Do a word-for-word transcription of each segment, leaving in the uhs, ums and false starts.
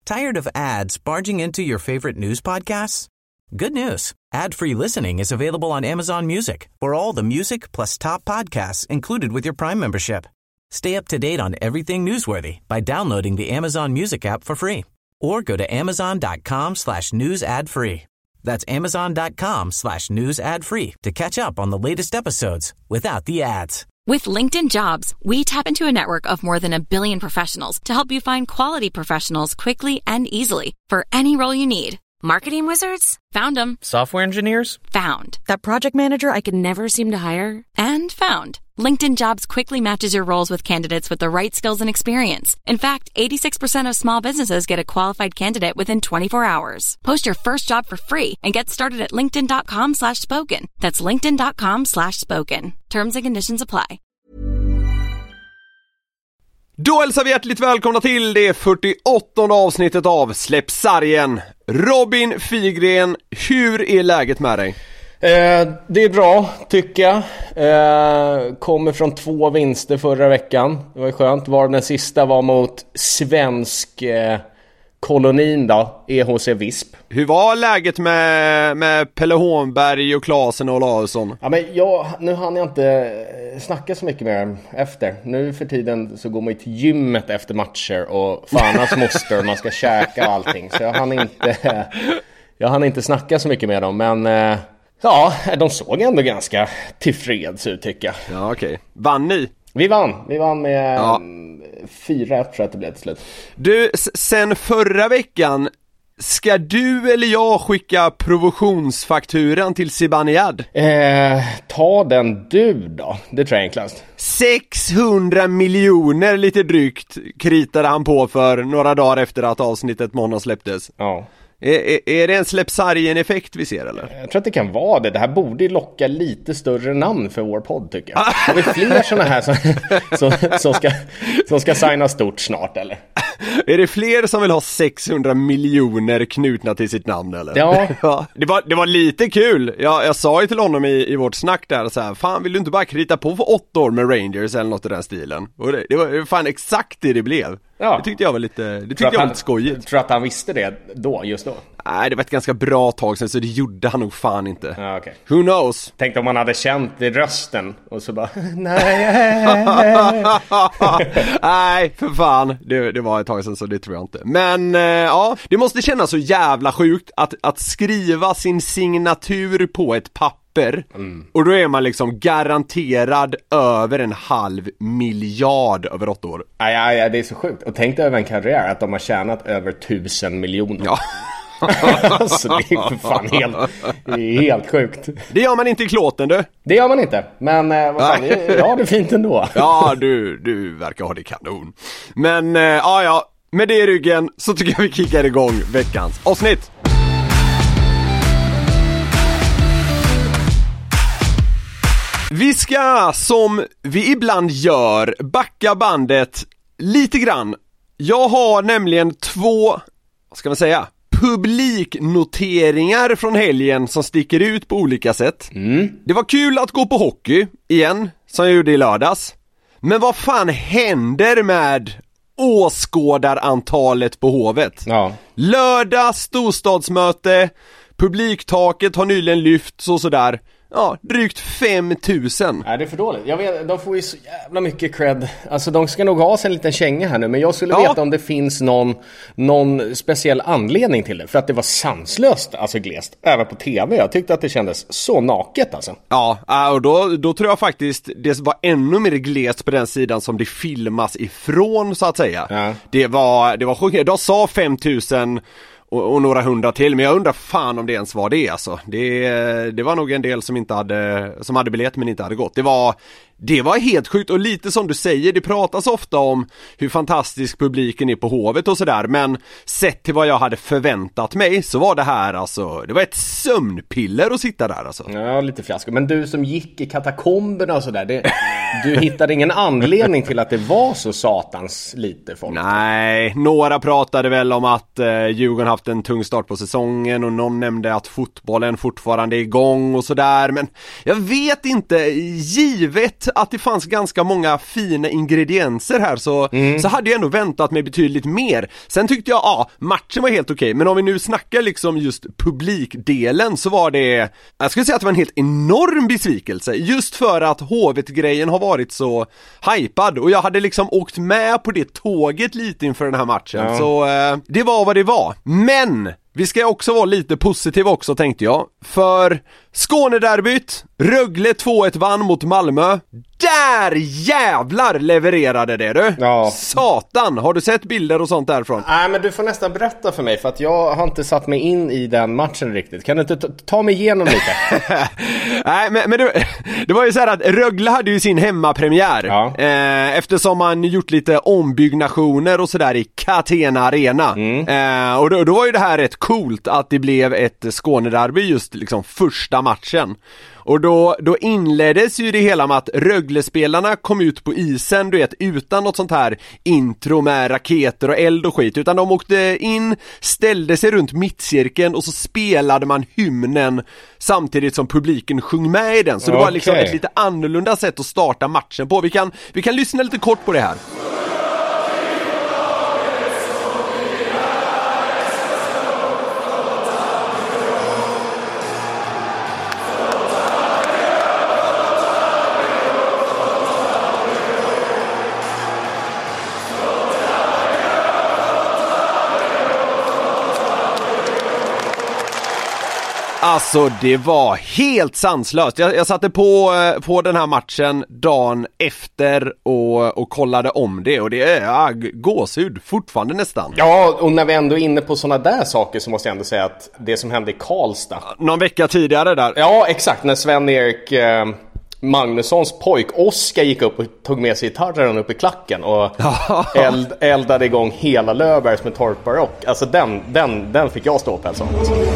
Tired of ads barging into your favorite news podcasts? Good news. Ad-free listening is available on Amazon Music for all the music plus top podcasts included with your Prime membership. Stay up to date on everything newsworthy by downloading the Amazon Music app for free or go to amazon.com slash news ad free. That's amazon.com slash news ad free to catch up on the latest episodes without the ads. With LinkedIn Jobs, we tap into a network of more than a billion professionals to help you find quality professionals quickly and easily for any role you need. Marketing wizards? Found them. Software engineers? Found. That project manager I could never seem to hire? And found. LinkedIn Jobs quickly matches your roles with candidates with the right skills and experience. In fact, eighty-six percent of small businesses get a qualified candidate within twenty-four hours. Post your first job for free and get started at linkedin.com slash spoken. That's linkedin.com slash spoken. Terms and conditions apply. Då hälsar vi hjärtligt välkomna till det fyrtioåttonde avsnittet av Släpp sargen. Robin Figren, hur är läget med dig? Eh, det är bra, tycker jag. Eh, kommer från två vinster förra veckan. Det var skönt. Var den sista var mot svensk eh, kolonin då, E H C Visp. Hur var läget med, med Pelle Hånberg och Klasen och Olausson? Ja, men jag, nu hann jag inte snacka så mycket med dem efter. Nu för tiden så går man ju till gymmet efter matcher och fan hans moster, man ska käka och allting. Så jag hann inte, jag hann inte snacka så mycket med dem, men... Eh, ja, de såg ändå ganska tillfreds ut, tycker jag. Ja, okej. Okay. Vann ni? Vi vann. Vi vann med ja. fyra ett tror jag att det blev till slut. Du, sen förra veckan, ska du eller jag skicka provisionsfakturan till Zibanejad? Eh, ta den du då. Det tror jag är enklast. sexhundra miljoner lite drygt kritade han på för några dagar efter att avsnittet måndag släpptes. Ja. Är, är, är det en Släpp sargen-effekt vi ser, eller? Jag tror att det kan vara det. Det här borde locka lite större namn för vår podd, tycker jag. Har vi fler sådana här som, som, som, ska, som ska signa stort snart, eller? Är det fler som vill ha sexhundra miljoner knutna till sitt namn, eller? Ja. ja. Det, var, det var lite kul. Jag, jag sa ju till honom i, i vårt snack där så här, fan, vill du inte bara krita på för åtta år med Rangers eller något i den stilen? Och det, det var fan exakt det det blev. Ja. Det tyckte jag var lite, det tyckte jag var han, lite skojigt. Tror att han visste det då, just då? Nej, det var ett ganska bra tag sedan, så det gjorde han nog fan inte. Ja, okay. Who knows? Tänk om han hade känt i rösten och så bara, nej. Nej, för fan. Det, det var ett tag sedan, så det tror jag inte. Men eh, ja, det måste kännas så jävla sjukt att, att skriva sin signatur på ett papper. Mm. Och då är man liksom garanterad över en halv miljard över åtta år. Ja, ja, ja, det är så sjukt. Och tänk dig över en karriär att de har tjänat över tusen miljoner. Ja. Alltså det är för fan helt, det är helt sjukt. Det gör man inte i klåten, du. Det gör man inte. Men eh, vad fan, ja, det är fint ändå. Ja, du, du verkar ha det kanon. Men, eh, ja, ja, med det i ryggen så tycker jag vi kickar igång veckans avsnitt. Vi ska, som vi ibland gör, backa bandet lite grann. Jag har nämligen två, vad ska man säga, publiknoteringar från helgen som sticker ut på olika sätt. Mm. Det var kul att gå på hockey igen, som jag gjorde i lördags. Men vad fan händer med åskådarantalet på Hovet? Ja. Lördag, storstadsmöte, publiktaket har nyligen lyfts och sådär. Ja, drygt fem tusen. Nej, det är för dåligt. Jag vet, de får ju så jävla mycket cred. Alltså de ska nog ha sig en liten känga här nu. Men jag skulle ja. veta om det finns någon, någon speciell anledning till det. För att det var sanslöst, alltså glest. Även på tv. Jag tyckte att det kändes så naket alltså. Ja, och då, då tror jag faktiskt det var ännu mer glest på den sidan som det filmas ifrån, så att säga. Ja. Det var, det var sjukt. De sa fem tusen och, och några hundra till, men jag undrar fan om det ens var det alltså. Det, det var nog en del som inte hade, som hade biljett men inte hade gått. Det var, det var helt sjukt, och lite som du säger, det pratas ofta om hur fantastisk publiken är på Hovet och sådär, men sett till vad jag hade förväntat mig så var det här alltså, det var ett sömnpiller att sitta där alltså. Ja, lite fiasko. Men du som gick i katakomberna och sådär, det, du hittade ingen anledning till att det var så satans lite folk? Nej, några pratade väl om att eh, Djurgården haft en tung start på säsongen, och någon nämnde att fotbollen fortfarande är igång och sådär, men jag vet inte, givet att, att det fanns ganska många fina ingredienser här så, mm. så hade jag ändå väntat mig betydligt mer. Sen tyckte jag, ja, matchen var helt okej, men om vi nu snackar liksom just publikdelen så var det, jag skulle säga att det var en helt enorm besvikelse, just för att H V T-grejen har varit så hypad och jag hade liksom åkt med på det tåget lite inför den här matchen, ja. så eh, det var vad det var. Men vi ska också vara lite positiva också, tänkte jag. För Skånederbyt, Rögle två ett vann mot Malmö. Där jävlar levererade det, du. Ja. Satan, har du sett bilder och sånt därifrån? Nej, men du får nästan berätta för mig, för att jag har inte satt mig in i den matchen riktigt. Kan du inte ta, ta mig igenom lite? Nej, men, men det, det var ju så här att Rögle hade ju sin hemmapremiär. Ja. Eh, eftersom man gjort lite ombyggnationer och sådär i Catena Arena. Mm. Eh, och då, då var ju det här rätt coolt att det blev ett Skånederby just liksom första matchen. Och då, då inleddes ju det hela med att Rögle-spelarna kom ut på isen, du vet, utan något sånt här intro med raketer och eld och skit, utan de åkte in, ställde sig runt mittcirkeln och så spelade man hymnen samtidigt som publiken sjöng med i den. Så det var liksom ett lite annorlunda sätt att starta matchen på. Vi kan, vi kan lyssna lite kort på det här. Alltså det var helt sanslöst. Jag, jag satte på, på den här matchen dagen efter och, och kollade om det. Och det är ja, gåshud fortfarande nästan. Ja, och när vi ändå är inne på såna där saker så måste jag ändå säga att det som hände i Karlstad. Någon vecka tidigare där. Ja, exakt. När Sven-Erik eh, Magnussons pojk Oskar gick upp och tog med sig gitarren upp i klacken och eld, eldade igång hela Löfbergs med torparrock. Alltså den, den, den fick jag stå på alltså.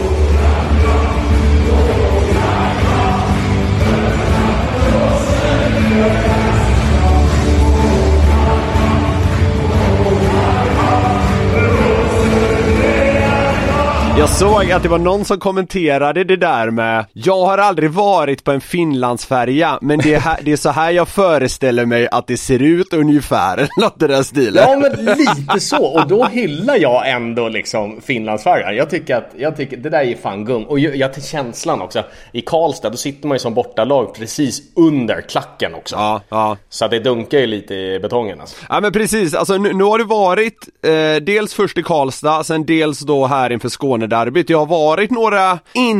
Jag såg att det var någon som kommenterade det där med jag har aldrig varit på en Finlandsfärja, men det är, här, det är så här jag föreställer mig att det ser ut ungefär. Något i den stilen. Ja, men lite så. Och då hyllar jag ändå liksom Finlandsfärjan. Jag tycker att jag tycker, det där är fan gum. Och jag, jag till känslan också. I Karlstad, då sitter man ju som bortalag precis under klacken också. Ja, ja. Så det dunkar ju lite i betongen alltså. Ja, men precis. Alltså, nu, nu har det varit eh, dels först i Karlstad, sen dels då här inför Skåne derbyt. Det har varit några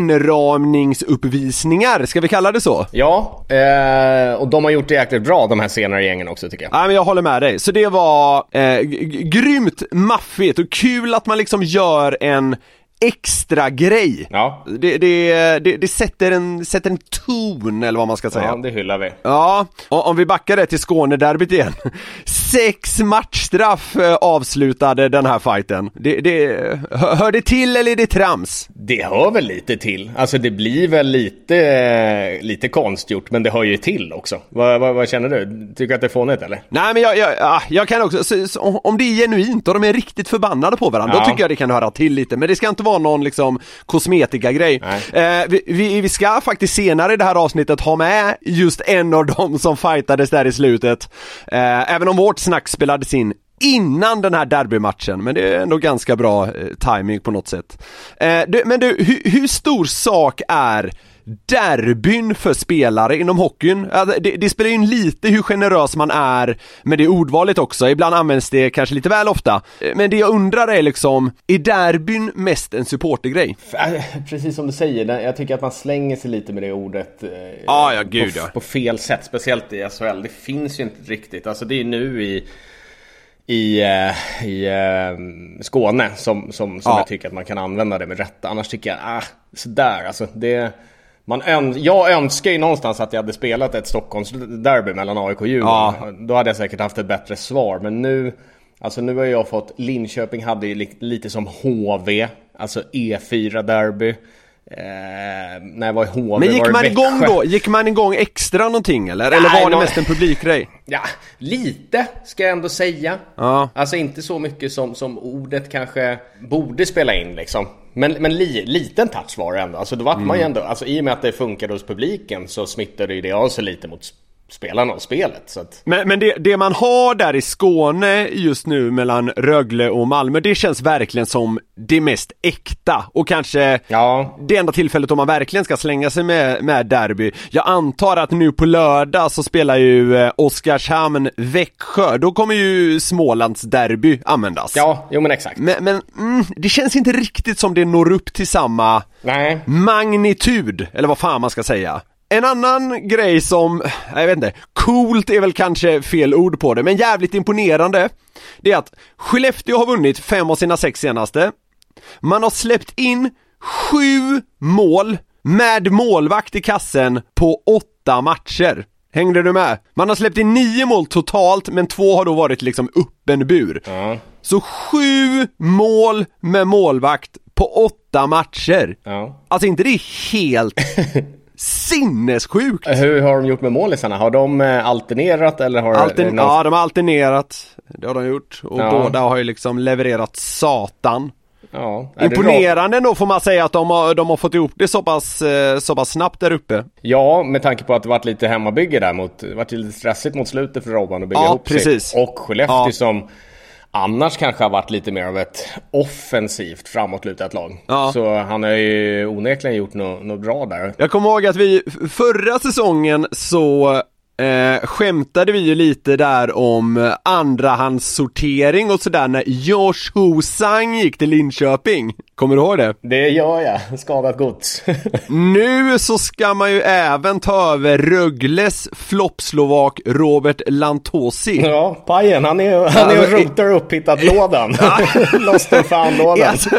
inramningsuppvisningar, ska vi kalla det så? Ja, eh, och de har gjort det jäkligt bra, de här senare gängen också tycker jag. Ja, men jag håller med dig. Så det var eh, g- grymt maffigt och kul att man liksom gör en extra grej. Ja. Det, det, det, det sätter, en, sätter en ton, eller vad man ska säga. Ja, det hyllar vi. Ja, och om vi backar det till Skånederbyt igen. Sex matchstraff avslutade den här fighten. Det, det, hör det till eller är det trams? Det hör väl lite till. Alltså det blir väl lite, lite konstgjort, men det hör ju till också. Vad, vad, vad känner du? Tycker du att det är fånigt eller? Nej, men jag, jag, jag kan också, så, så, om det är genuint och de är riktigt förbannade på varandra, ja. Då tycker jag det kan höra till lite. Men det ska inte vara någon liksom kosmetika-grej. Eh, vi, vi, vi ska faktiskt senare i det här avsnittet ha med just en av dem som fightades där i slutet. Eh, även om vårt snack spelades in innan den här derbymatchen, men det är ändå ganska bra eh, timing på något sätt. Eh, du, men du, hu, hur stor sak är derbyn för spelare inom hockeyn? Alltså, det, det spelar ju in lite hur generös man är med det ordvalet också. Ibland används det kanske lite väl ofta. Men det jag undrar är liksom, är derbyn mest en supportergrej? Precis som du säger, jag tycker att man slänger sig lite med det ordet ah, ja, gud, på, ja. på fel sätt, speciellt i S H L. Det finns ju inte riktigt. Alltså det är nu i i, i uh, Skåne som, som, som ja. Jag tycker att man kan använda det med rätt. Annars tycker jag, ah, sådär, alltså det... Man ön- jag önskar ju någonstans att jag hade spelat ett Stockholms derby mellan A I K och Djurgården. Ja. Då hade jag säkert haft ett bättre svar. Men nu, alltså nu har jag fått, Linköping hade ju li- lite som H V, alltså E fyra derby. Eh, när jag var i H V. Men gick var man Växjö. igång då? Gick man igång extra någonting eller? Eller Nej, var det no- mest en publikgrej? Ja, lite ska jag ändå säga. Ja. Alltså inte så mycket som, som ordet kanske borde spela in liksom. Men, men li, liten touch var det ändå. Alltså då var mm. man ju ändå, alltså i och med att det funkade hos publiken så smittade ju det av sig lite mot spelarna och spelet. Så att... Men, men det, det man har där i Skåne just nu mellan Rögle och Malmö, det känns verkligen som det mest äkta. Och kanske ja. det enda tillfället då man verkligen ska slänga sig med, med derby. Jag antar att nu på lördag så spelar ju eh, Oskarshamn Växjö. Då kommer ju Smålands derby användas. Ja, jo men exakt. Men, men mm, det känns inte riktigt som det når upp till samma Nej. magnitud, eller vad fan man ska säga. En annan grej som, jag vet inte, coolt är väl kanske fel ord på det, men jävligt imponerande, det är att Skellefteå har vunnit fem av sina sex senaste. Man har släppt in sju mål med målvakt i kassen på åtta matcher. Hängde du med? Man har släppt in nio mål totalt, men två har då varit liksom öppen bur. Ja. Så sju mål med målvakt på åtta matcher. Ja. Alltså inte det är helt... sinnessjukt. Hur har de gjort med målisarna? Har de alternerat eller har Altern- någon... Ja, de har alternerat. Det har de gjort. Och ja. båda har ju liksom levererat satan. Ja, imponerande ändå får man säga att de har, de har fått ihop det så pass, så pass snabbt där uppe. Ja, med tanke på att det varit lite hemmabygge där mot, det varit lite stressigt mot slutet för Robban att bygga ja, ihop precis. sig. Och Skellefteå ja. som annars kanske har varit lite mer av ett offensivt framåtlutat lag. Ja. Så han har ju onekligen gjort något, något bra där. Jag kommer ihåg att vi förra säsongen så eh, skämtade vi ju lite där om andrahandssortering och sådär när Josh Hosang gick till Linköping. Kommer du ihåg det? Det gör jag, skadat gods. Nu så ska man ju även ta över Rögles floppslovak Robert Lantosi. Ja, pajen, han är, han är och rotar upp hittat lådan. Lost and found-lådan. Alltså,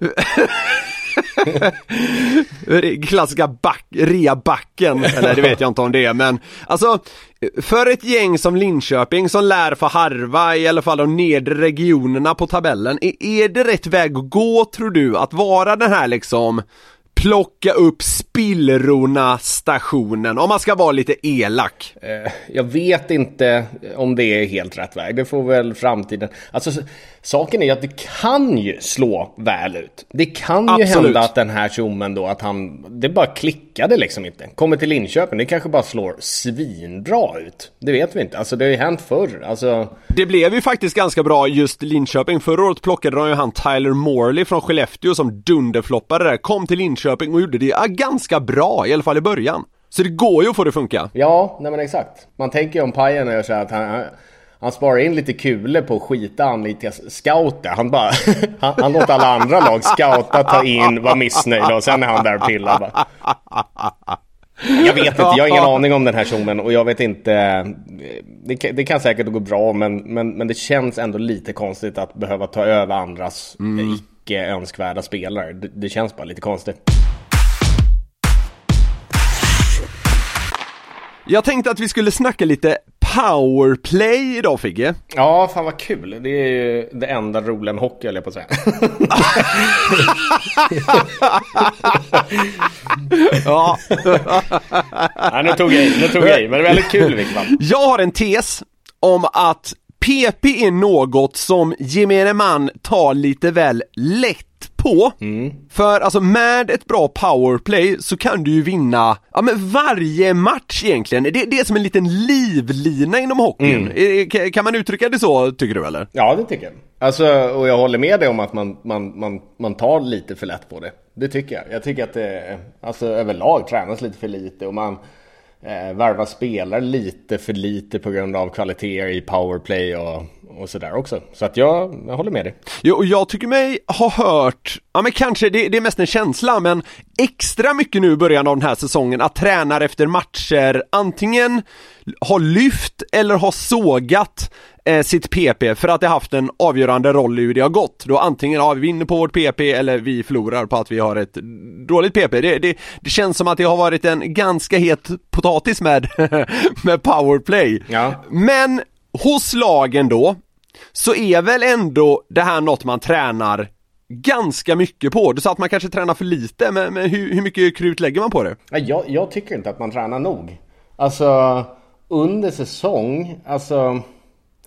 klassiska back, rea-backen, eller det vet jag inte om det är, men alltså för ett gäng som Linköping som lär för harva i alla fall de nedre regionerna på tabellen, är, är det rätt väg att gå, tror du, att vara den här liksom plocka upp spillrorna stationen, om man ska vara lite elak? Eh, jag vet inte om det är helt rätt väg. Det får väl framtiden. Alltså, saken är att det kan ju slå väl ut. Det kan ju Absolut. hända att den här tjommen då, att han, det bara klickade liksom inte. Kommer till Linköping, det kanske bara slår svinbra ut. Det vet vi inte. Alltså det har ju hänt förr. Alltså... Det blev ju faktiskt ganska bra just Linköping. Förra året plockade de ju han Tyler Morley från Skellefteå som dunderfloppade där. Kom till Linköping och gjorde det ja, ganska bra, i alla fall i början. Så det går ju att få det att funka. Ja, nej men exakt. Man tänker ju om Pajen och så att han, han sparar in lite kulor på att skita anlita scouta. Han bara han, han låter alla andra lag scouta, ta in, vara missnöjda och sen är han där och pillar bara. Jag vet inte, jag har ingen aning om den här tjommen och jag vet inte, det kan, det kan säkert gå bra men, men, men det känns ändå lite konstigt att behöva ta över andras mm. icke önskvärda spelare. Det, det känns bara lite konstigt. Jag tänkte att vi skulle snacka lite powerplay idag, Figge. Ja, fan vad kul. Det är ju det enda roliga med hockey, eller på att säga. Ja. Nej, nu tog jag, nu tog jag, men det är väldigt kul, Vikman. Jag har en tes om att P P är något som gemene man tar lite väl lätt på. Mm. För alltså med ett bra powerplay så kan du ju vinna ja, men varje match egentligen. Det, det är som en liten livlina inom hockeyn. Mm. Kan man uttrycka det så, tycker du, eller? Ja, det tycker jag. Alltså, och jag håller med dig om att man, man, man, man tar lite för lätt på det. Det tycker jag. Jag tycker att det alltså, överlag tränas lite för lite och man eh, värvar spelare lite för lite på grund av kvaliteter i powerplay och och sådär också. Så att jag, jag håller med dig. Jo, och jag tycker mig ha hört, ja men kanske det, det är mest en känsla, men extra mycket nu i början av den här säsongen att tränare efter matcher antingen har lyft eller har sågat eh, sitt P P för att det har haft en avgörande roll i hur det har gått. Då antingen ja, vi vinner på vårt P P eller vi förlorar på att vi har ett dåligt P P. Det, det, det känns som att det har varit en ganska het potatis med, med powerplay. Ja. Men hos lagen då så är väl ändå det här något man tränar ganska mycket på. Du sa att man kanske tränar för lite, men, men hur, hur mycket krut lägger man på det? Jag, jag tycker inte att man tränar nog. Alltså under säsong, alltså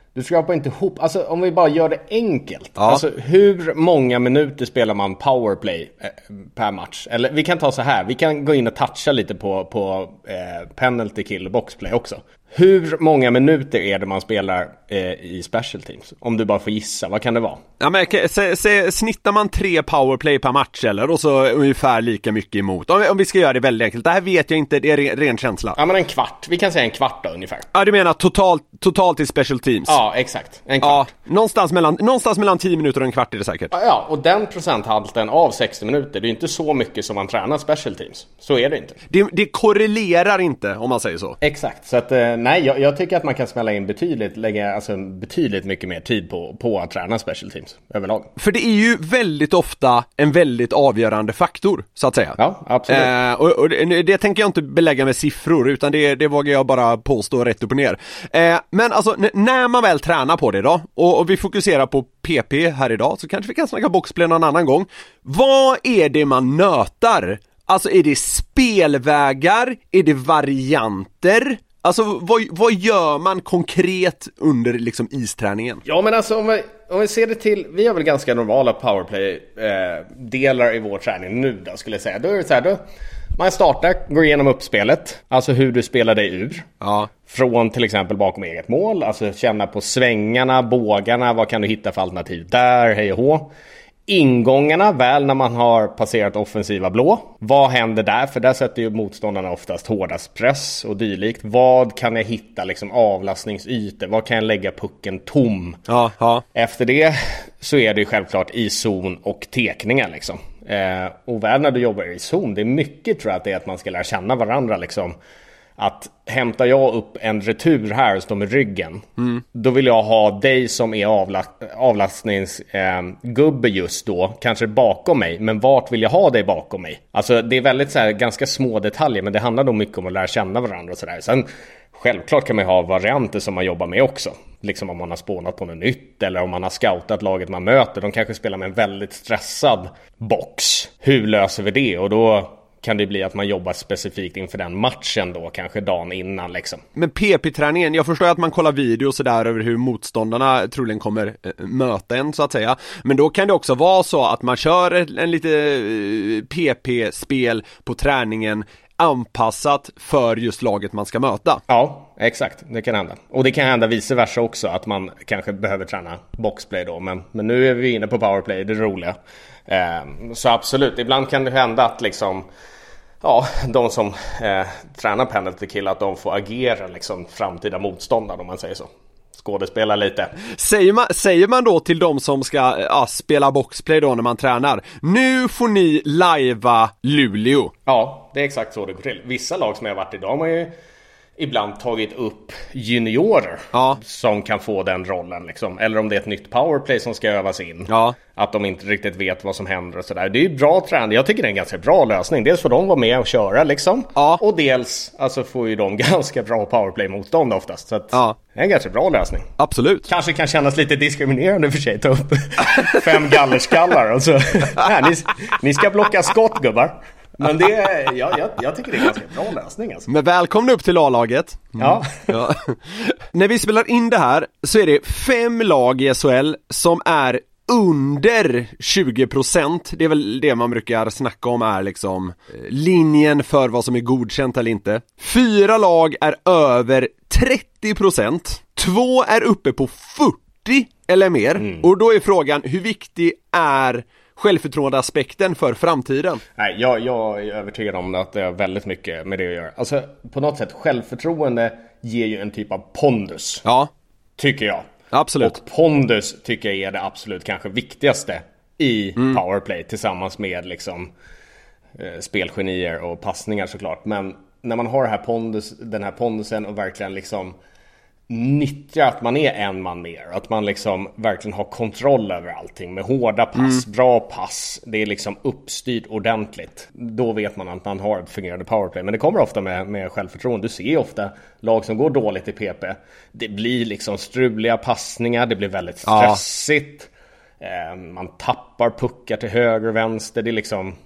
Du skrapar inte ihop, alltså om vi bara gör det enkelt. Ja. Alltså hur många minuter spelar man powerplay eh, per match? Eller vi kan ta så här, vi kan gå in och toucha lite på, på eh, penalty kill och boxplay också. Hur många minuter är det man spelar eh, i special teams? Om du bara får gissa, vad kan det vara? Ja, men se, se, snittar man tre powerplay per match eller? Och så ungefär lika mycket emot. Om, om vi ska göra det väldigt enkelt. Det här vet jag inte, det är ren, ren känsla. Ja, men en kvart. Vi kan säga en kvart då ungefär. Ja, du menar totalt, totalt i special teams? Ja, exakt. En kvart. Ja, någonstans mellan, någonstans mellan tio minuter och en kvart är det säkert. Ja, och den procenthalten av sextio minuter, det är inte så mycket som man tränar special teams. Så är det inte. Det, det korrelerar inte, om man säger så. Exakt, så att nej, jag, jag tycker att man kan smälla in betydligt, lägga alltså betydligt mycket mer tid på, på att träna special teams överlag. För det är ju väldigt ofta en väldigt avgörande faktor, så att säga. Ja, absolut. Eh, och och det, det tänker jag inte belägga med siffror, utan det, det vågar jag bara påstå rätt upp och ner. Eh, men alltså, n- när man väl tränar på det då, och, och vi fokuserar på P P här idag, så kanske vi kan snacka boxplay någon annan gång. Vad är det man nötar? Alltså, är det spelvägar? Är det varianter? Alltså, vad, vad gör man konkret under liksom isträningen? Ja, men alltså om vi, om vi ser det till, vi har väl ganska normala powerplay-delar eh, i vår träning nu då, skulle jag säga. Då är det så här, då man startar, går igenom uppspelet, alltså hur du spelar dig ur. Ja. Från till exempel bakom eget mål, alltså känna på svängarna, bågarna, vad kan du hitta för alternativ där, hej och hå. Ingångarna, väl när man har passerat offensiva blå. Vad händer där? För där sätter ju motståndarna oftast hårdast press och dylikt. Vad kan jag hitta liksom avlastningsytor? Vad kan jag lägga pucken tom? Ja, ja. Efter det så är det ju självklart i zon och tekningar liksom. Eh, och väl när du jobbar i zon, det är mycket tror jag att det är att man ska lära känna varandra liksom. Att hämtar jag upp en retur här och står med ryggen, mm. då vill jag ha dig som är avla- avlastningsgubbe eh, just då, kanske bakom mig, men vart vill jag ha dig bakom mig? Alltså det är väldigt så här, ganska små detaljer, men det handlar nog mycket om att lära känna varandra och sådär. Sen självklart kan man ha varianter som man jobbar med också, liksom om man har spånat på något nytt eller om man har scoutat laget man möter. De kanske spelar med en väldigt stressad box. Hur löser vi det? Och då kan det bli att man jobbar specifikt inför den matchen då, kanske dagen innan liksom. Men P P-träningen, jag förstår att man kollar video så där över hur motståndarna troligen kommer äh, möta en så att säga. Men då kan det också vara så att man kör en, en lite äh, P P-spel på träningen anpassat för just laget man ska möta. Ja, exakt. Det kan hända. Och det kan hända vice versa också, att man kanske behöver träna boxplay då. Men, men nu är vi inne på powerplay, det är roliga. Eh, så absolut, ibland kan det hända att liksom, ja, de som eh, tränar penalty kill, att de får agera liksom framtida motståndare, om man säger så. Skådespela lite. Säger man, säger man då till de som ska ja, spela boxplay då när man tränar, nu får ni lajva Luleå? Ja, det är exakt så det går till. Vissa lag som jag har varit i, då har man ju ibland tagit upp juniorer, ja, som kan få den rollen liksom. Eller om det är ett nytt powerplay som ska övas in, ja, att de inte riktigt vet vad som händer och sådär. Det är ju bra träning. Jag tycker det är en ganska bra lösning. Dels får de vara med och köra liksom, ja, och dels alltså får ju de ganska bra powerplay motstånd oftast. Så att, ja, det är en ganska bra lösning. Absolut. Kanske kan kännas lite diskriminerande för sig, ta upp fem gallerskallar och så nej, ni, ni ska blocka skott, gubbar. Men det är, ja, jag, jag tycker det är en ganska bra lösning alltså. Men välkomna upp till A-laget. Mm. Ja. Ja. När vi spelar in det här så är det fem lag i S H L som är under tjugo procent. Det är väl det man brukar snacka om är liksom linjen för vad som är godkänt eller inte. Fyra lag är över trettio procent. Två är uppe på fyrtio eller mer. Mm. Och då är frågan, hur viktig är självförtroendeaspekten för framtiden? Nej, jag, jag är övertygad om att det är väldigt mycket med det att göra. Alltså på något sätt, självförtroende ger ju en typ av pondus. Ja. Tycker jag. Absolut. Och pondus tycker jag är det absolut kanske viktigaste i mm. powerplay, tillsammans med liksom eh, spelgenier och passningar såklart. Men när man har det här pondus, den här pondusen och verkligen liksom nyttja att man är en man mer, att man liksom verkligen har kontroll över allting med hårda pass, mm. bra pass, det är liksom uppstyrt ordentligt, då vet man att man har ett fungerande powerplay. Men det kommer ofta med, med självförtroende. Du ser ofta lag som går dåligt i P P, det blir liksom struliga passningar, det blir väldigt stressigt, ja. eh, man tappar puckar till höger och vänster, det är liksom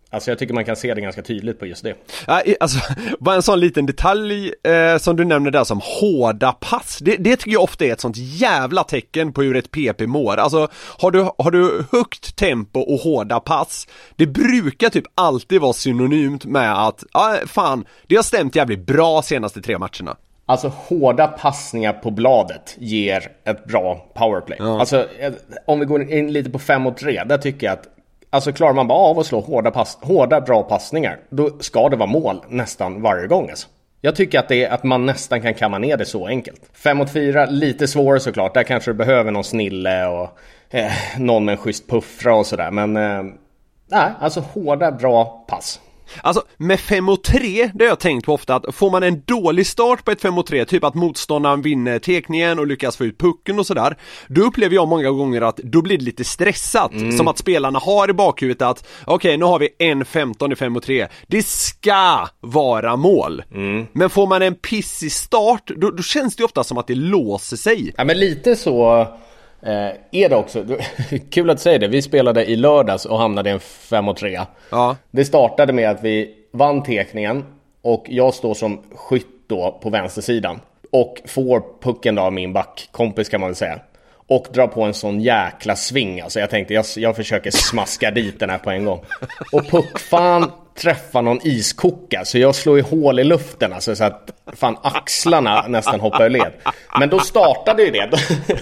Alltså jag tycker man kan se det ganska tydligt på just det. Ja, alltså, bara en sån liten detalj eh, som du nämnde där som hårda pass. Det, det tycker jag ofta är ett sånt jävla tecken på hur ett P P mår. Alltså, har du, har du högt tempo och hårda pass, det brukar typ alltid vara synonymt med att, ja fan, det har stämt jävligt bra senaste tre matcherna. Alltså hårda passningar på bladet ger ett bra powerplay. Ja. Alltså om vi går in lite på fem mot tre, där tycker jag att alltså klarar man bara av att slå hårda, pass, hårda bra passningar, då ska det vara mål nästan varje gång alltså. Jag tycker att, det är, att man nästan kan kamma ner det så enkelt. fem mot fyra, lite svårare såklart. Där kanske du behöver någon snille och eh, någon med en schysst puffra och sådär. Men eh, nej, alltså hårda bra pass. Alltså med fem mot tre, det har jag tänkt på ofta att får man en dålig start på ett fem mot tre, typ att motståndaren vinner tekningen och lyckas få ut pucken och sådär, då upplever jag många gånger att då blir det lite stressat, mm. som att spelarna har i bakhuvudet att okej, okay, nu har vi en femton i fem mot tre, det ska vara mål, mm. men får man en pissig start, då, då känns det ofta som att det låser sig. Ja, men lite så Eh, är det också. Kul att säga det. Vi spelade i lördags och hamnade i en fem mot tre. Ja. Det startade med att vi vann tekningen och jag står som skytt då på vänstersidan och får pucken då av min backkompis kan man väl säga. Och drar på en sån jäkla sving. Alltså jag tänkte jag, jag försöker smaska dit den här på en gång. Och puck fan träffar någon iskoka. Så jag slår i hål i luften. Alltså så att fan axlarna nästan hoppar i led. Men då startade ju det.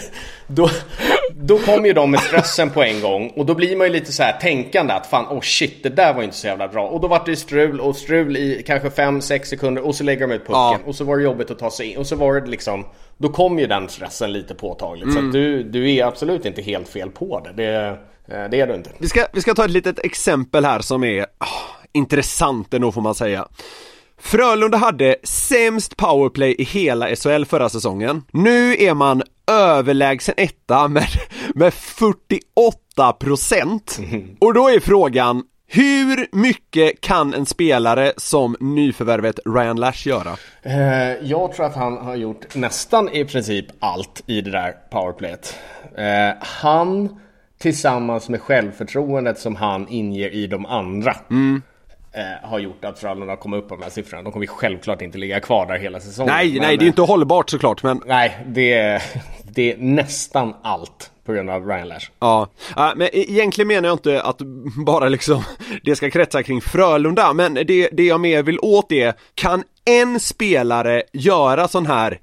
Då, då kom ju de med stressen på en gång. Och då blir man ju lite så här tänkande att fan, oh shit, det där var inte så jävla bra. Och då var det strul och strul i kanske fem sex sekunder. Och så lägger de ut pucken. Ja. Och så var det jobbigt att ta sig in. Och så var det liksom, då kom ju den stressen lite påtagligt. Mm. Så att du, du är absolut inte helt fel på det. Det, det är du inte. Vi ska, vi ska ta ett litet exempel här som är oh, intressant ändå får man säga. Frölunda hade sämst powerplay i hela S H L förra säsongen. Nu är man överlägsen etta med, med fyrtioåtta procent. Mm. Och då är frågan, hur mycket kan en spelare som nyförvärvet Ryan Lash göra? Eh, jag tror att han har gjort nästan i princip allt i det där powerplayet. Eh, han tillsammans med självförtroendet som han inger i de andra. Mm. har gjort att Frölunda kommer upp på de här siffrorna. De kommer ju självklart inte ligga kvar där hela säsongen. Nej, men, nej, det är inte hållbart såklart. Men... Nej, det är, det är nästan allt på grund av Ryan Lash. Ja, men egentligen menar jag inte att bara liksom det ska kretsa kring Frölunda. Men det, det jag mer vill åt är, kan en spelare göra sån här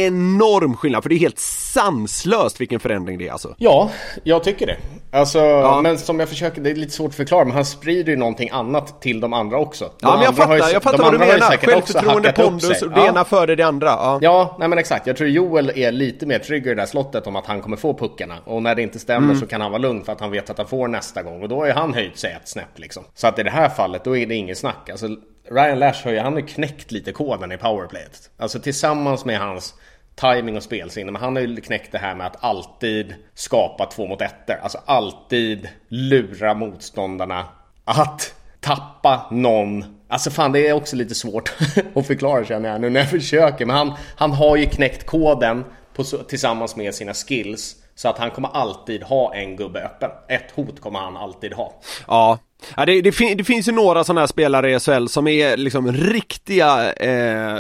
enorm skillnad? För det är helt sanslöst vilken förändring det är alltså. Ja, jag tycker det. Alltså, ja. Men som jag försöker, det är lite svårt att förklara, men han sprider ju någonting annat till de andra också. De ja, men jag fattar, ju, jag fattar vad du menar. Självförtroende, pondus, det ena före det andra. Ja, ja nej men exakt. Jag tror Joel är lite mer trygg i det där slottet om att han kommer få puckarna. Och när det inte stämmer mm. så kan han vara lugn för att han vet att han får nästa gång. Och då är han höjt sig ett snäpp liksom. Så att i det här fallet, då är det ingen snack. Alltså, Ryan Lash har ju, han har knäckt lite koden i powerplayet. Alltså tillsammans med hans timing och spelsinne, men han har ju knäckt det här med att alltid skapa två mot ettor. Alltså alltid lura motståndarna att tappa någon. Alltså fan, det är också lite svårt att förklara känner jag nu när jag försöker. Men han, han har ju knäckt koden på, tillsammans med sina skills. Så att han kommer alltid ha en gubbe öppen. Ett hot kommer han alltid ha. Ja, ja det, det, fin- det finns ju några sådana här spelare i S H L som är liksom riktiga eh,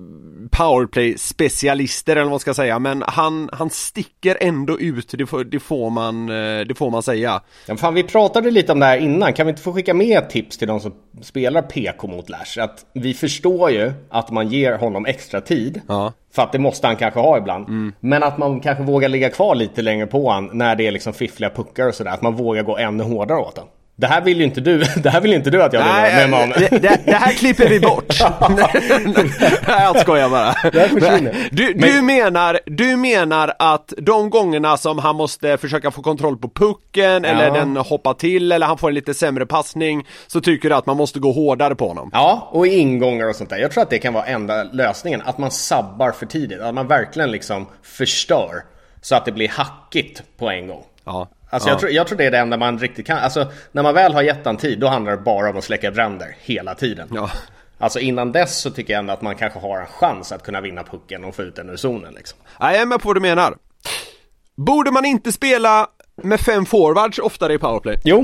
powerplay-specialister eller vad man ska säga. Men han, han sticker ändå ut, det får, det får, man, det får man säga. Ja, fan, vi pratade lite om det här innan. Kan vi inte få skicka med tips till de som spelar P K mot Lash? Att vi förstår ju att man ger honom extra tid. Ja. För att det måste han kanske ha ibland. Mm. Men att man kanske vågar ligga kvar lite längre på han när det är liksom fiffliga puckar och sådär. Att man vågar gå ännu hårdare åt han. Det här vill ju inte du. Det här vill inte du att jag Nej, med mig det, det, det här klipper vi bort. Nej, jag skojar bara. Du, du, Men... menar, du menar att de gångerna som han måste försöka få kontroll på pucken ja. Eller den hoppar till eller han får en lite sämre passning, så tycker du att man måste gå hårdare på honom? Ja, och ingångar och sånt där. Jag tror att det kan vara enda lösningen. Att man sabbar för tidigt. Att man verkligen liksom förstör så att det blir hackigt på en gång. Ja. Alltså ja. jag, tror, jag tror det är det enda man riktigt kan. Alltså när man väl har gett en tid, då handlar det bara om att släcka bränder hela tiden. Ja. Alltså innan dess så tycker jag ändå att man kanske har en chans att kunna vinna pucken och få ut den ur zonen liksom. Nej, jag är med på vad du menar. Borde man inte spela med fem forwards oftare i powerplay? Jo,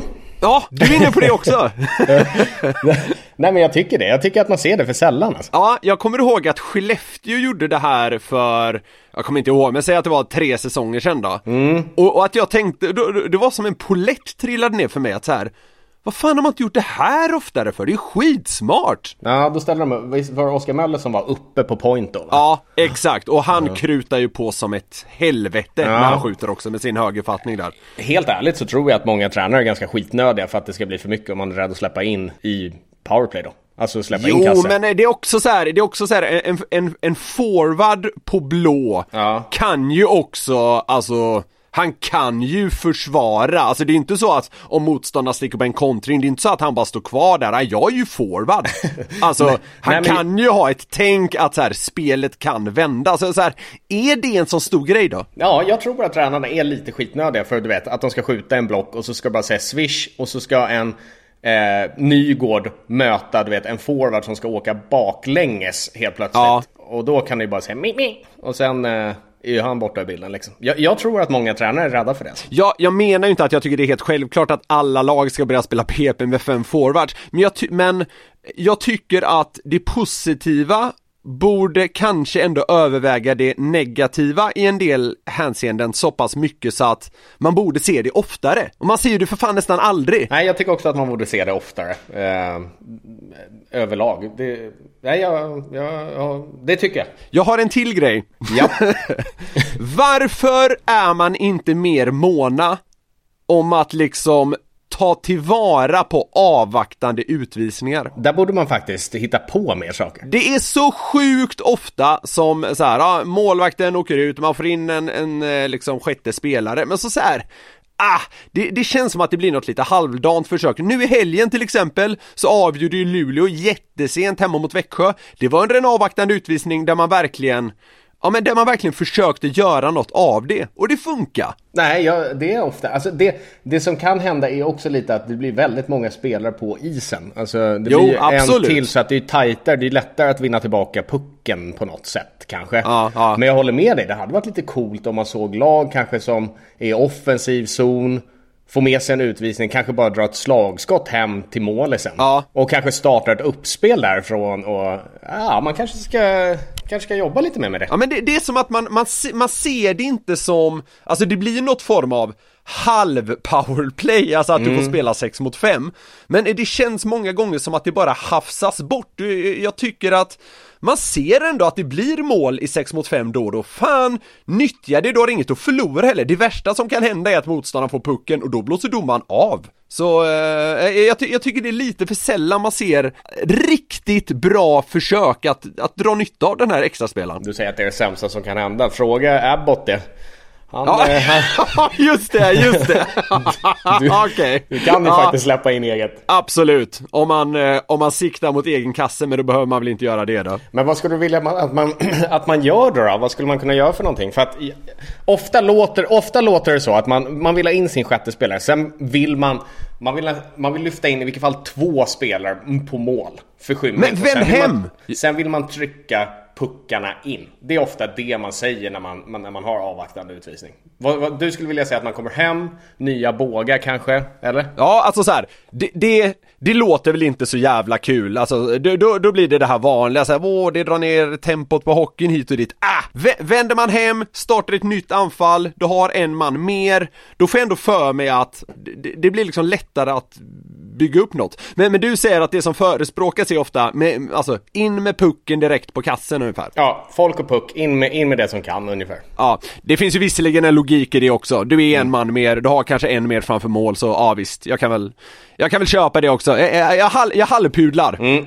Ja, du är inne på det också. Nej, men jag tycker det. Jag tycker att man ser det för sällan. Alltså. Ja, jag kommer ihåg att Skellefteå gjorde det här för, jag kommer inte ihåg, men säg att det var tre säsonger sedan då. Mm. Och, och att jag tänkte, då, det var som en polett trillade ner för mig att så här, vad fan har man inte gjort det här oftare för? Det är skitsmart. Ja, då ställer de, var det Oskar Möller som var uppe på point då? Va? Ja, exakt. Och han ja. krutar ju på som ett helvete ja. när han skjuter också med sin högerfattning där. Helt ärligt så tror jag att många tränare är ganska skitnödiga för att det ska bli för mycket om man är rädd att släppa in i powerplay då. Alltså släppa jo, in kasse. Jo, men det är också så här, det är också så här en, en, en forward på blå ja. kan ju också, alltså... Han kan ju försvara, alltså det är inte så att om motståndarna sticker på en kontring, det är inte så att han bara står kvar där, jag är ju forward. Alltså nej, han nej, men... kan ju ha ett tänk att så här, spelet kan vända, alltså, så här, är det en sån stor grej då? Ja, jag tror att tränarna är lite skitnödiga för du vet, att de ska skjuta en block och så ska bara säga swish och så ska en eh, Nygård möta, du vet, en forward som ska åka baklänges helt plötsligt. Ja. Och då kan det ju bara säga mi, mi. Och sen... Eh, är han borta i bilden liksom. Jag, jag tror att många tränare är rädda för det. Ja, jag menar ju inte att jag tycker det är helt självklart att alla lag ska börja spela P P med fem forwards. Men jag, ty- men jag tycker att det positiva borde kanske ändå överväga det negativa i en del hänseenden så pass mycket så att man borde se det oftare. Och man ser ju det för fan nästan aldrig. Nej, jag tycker också att man borde se det oftare. Eh, överlag. Det, nej, jag, jag, jag, det tycker jag. Jag har en till grej. Ja. Varför är man inte mer måna om att liksom ta tillvara på avvaktande utvisningar? Där borde man faktiskt hitta på mer saker. Det är så sjukt ofta som så här, ja, målvakten åker ut, man får in en, en liksom sjätte spelare, men så så här, ah, det, det känns som att det blir något lite halvdant försök. Nu i helgen till exempel så avgjorde ju Luleå jättesent hemma mot Växjö. Det var en avvaktande utvisning där man verkligen Ja, men där man verkligen försökte göra något av det. Och det funkar. Nej, ja, det är ofta... Alltså det, det som kan hända är också lite att det blir väldigt många spelare på isen. Alltså det jo, blir absolut. en till så att det är tajtare. Det är lättare att vinna tillbaka pucken på något sätt, kanske. Ja, ja. Men jag håller med dig. Det hade varit lite coolt om man såg lag kanske som är offensiv zon, får med sig en utvisning, kanske bara dra ett slagskott hem till målet sen. Ja. Och kanske starta ett uppspel därifrån. Och ja, man kanske ska... kanske ska jobba lite mer med det. Ja, men det, det är som att man, man, man ser det inte som... Alltså det blir något form av halv powerplay, alltså att mm. du får spela sex mot fem. Men det känns många gånger som att det bara hafsas bort. Jag tycker att man ser ändå att det blir mål i sex mot fem då och då. Fan, nyttja det, då har inget att förlora heller. Det värsta som kan hända är att motståndaren får pucken och då blåser domaren av. Så eh, jag, ty- jag tycker det är lite för sällan man ser riktigt bra försök att, att dra nytta av den här extra spelaren. Du säger att det är det sämsta som kan hända. Fråga Abbott det. Han, ja, eh, han... just det, just det. du, okay. du kan ju ja. faktiskt släppa in eget. Absolut, om man, eh, om man siktar mot egen kasse, men då behöver man väl inte göra det då. Men vad skulle du vilja att man, att man gör då, då? Vad skulle man kunna göra för någonting? För att ofta låter, ofta låter det så att man, man vill ha in sin sjätte spelare. Sen vill man, man, vill, man vill lyfta in i vilket fall två spelare på mål. För skymning. Men vem sen hem? Man, sen vill man trycka puckarna in. Det är ofta det man säger när man, när man har avvaktande utvisning. Vad, vad, du skulle vilja säga att man kommer hem, nya bågar kanske, eller? Ja, alltså så här, det, det, det låter väl inte så jävla kul. Alltså, då, då blir det det här vanliga, så här, åh, det drar ner tempot på hockeyn hit och dit. Ah, v- vänder man hem, startar ett nytt anfall, du har en man mer, då får jag ändå för mig att det, det blir liksom lättare att bygga upp något. Men, men du säger att det som förespråkas är ofta med, alltså, in med pucken direkt på kassen ungefär. Ja, folk och puck, in med, in med det som kan ungefär. Ja, det finns ju visserligen en logik i det också. Du är en man mer, du har kanske en mer framför mål, så ja visst, jag kan väl jag kan väl köpa det också. Jag, jag, jag, hall, jag halvpudlar. Mm.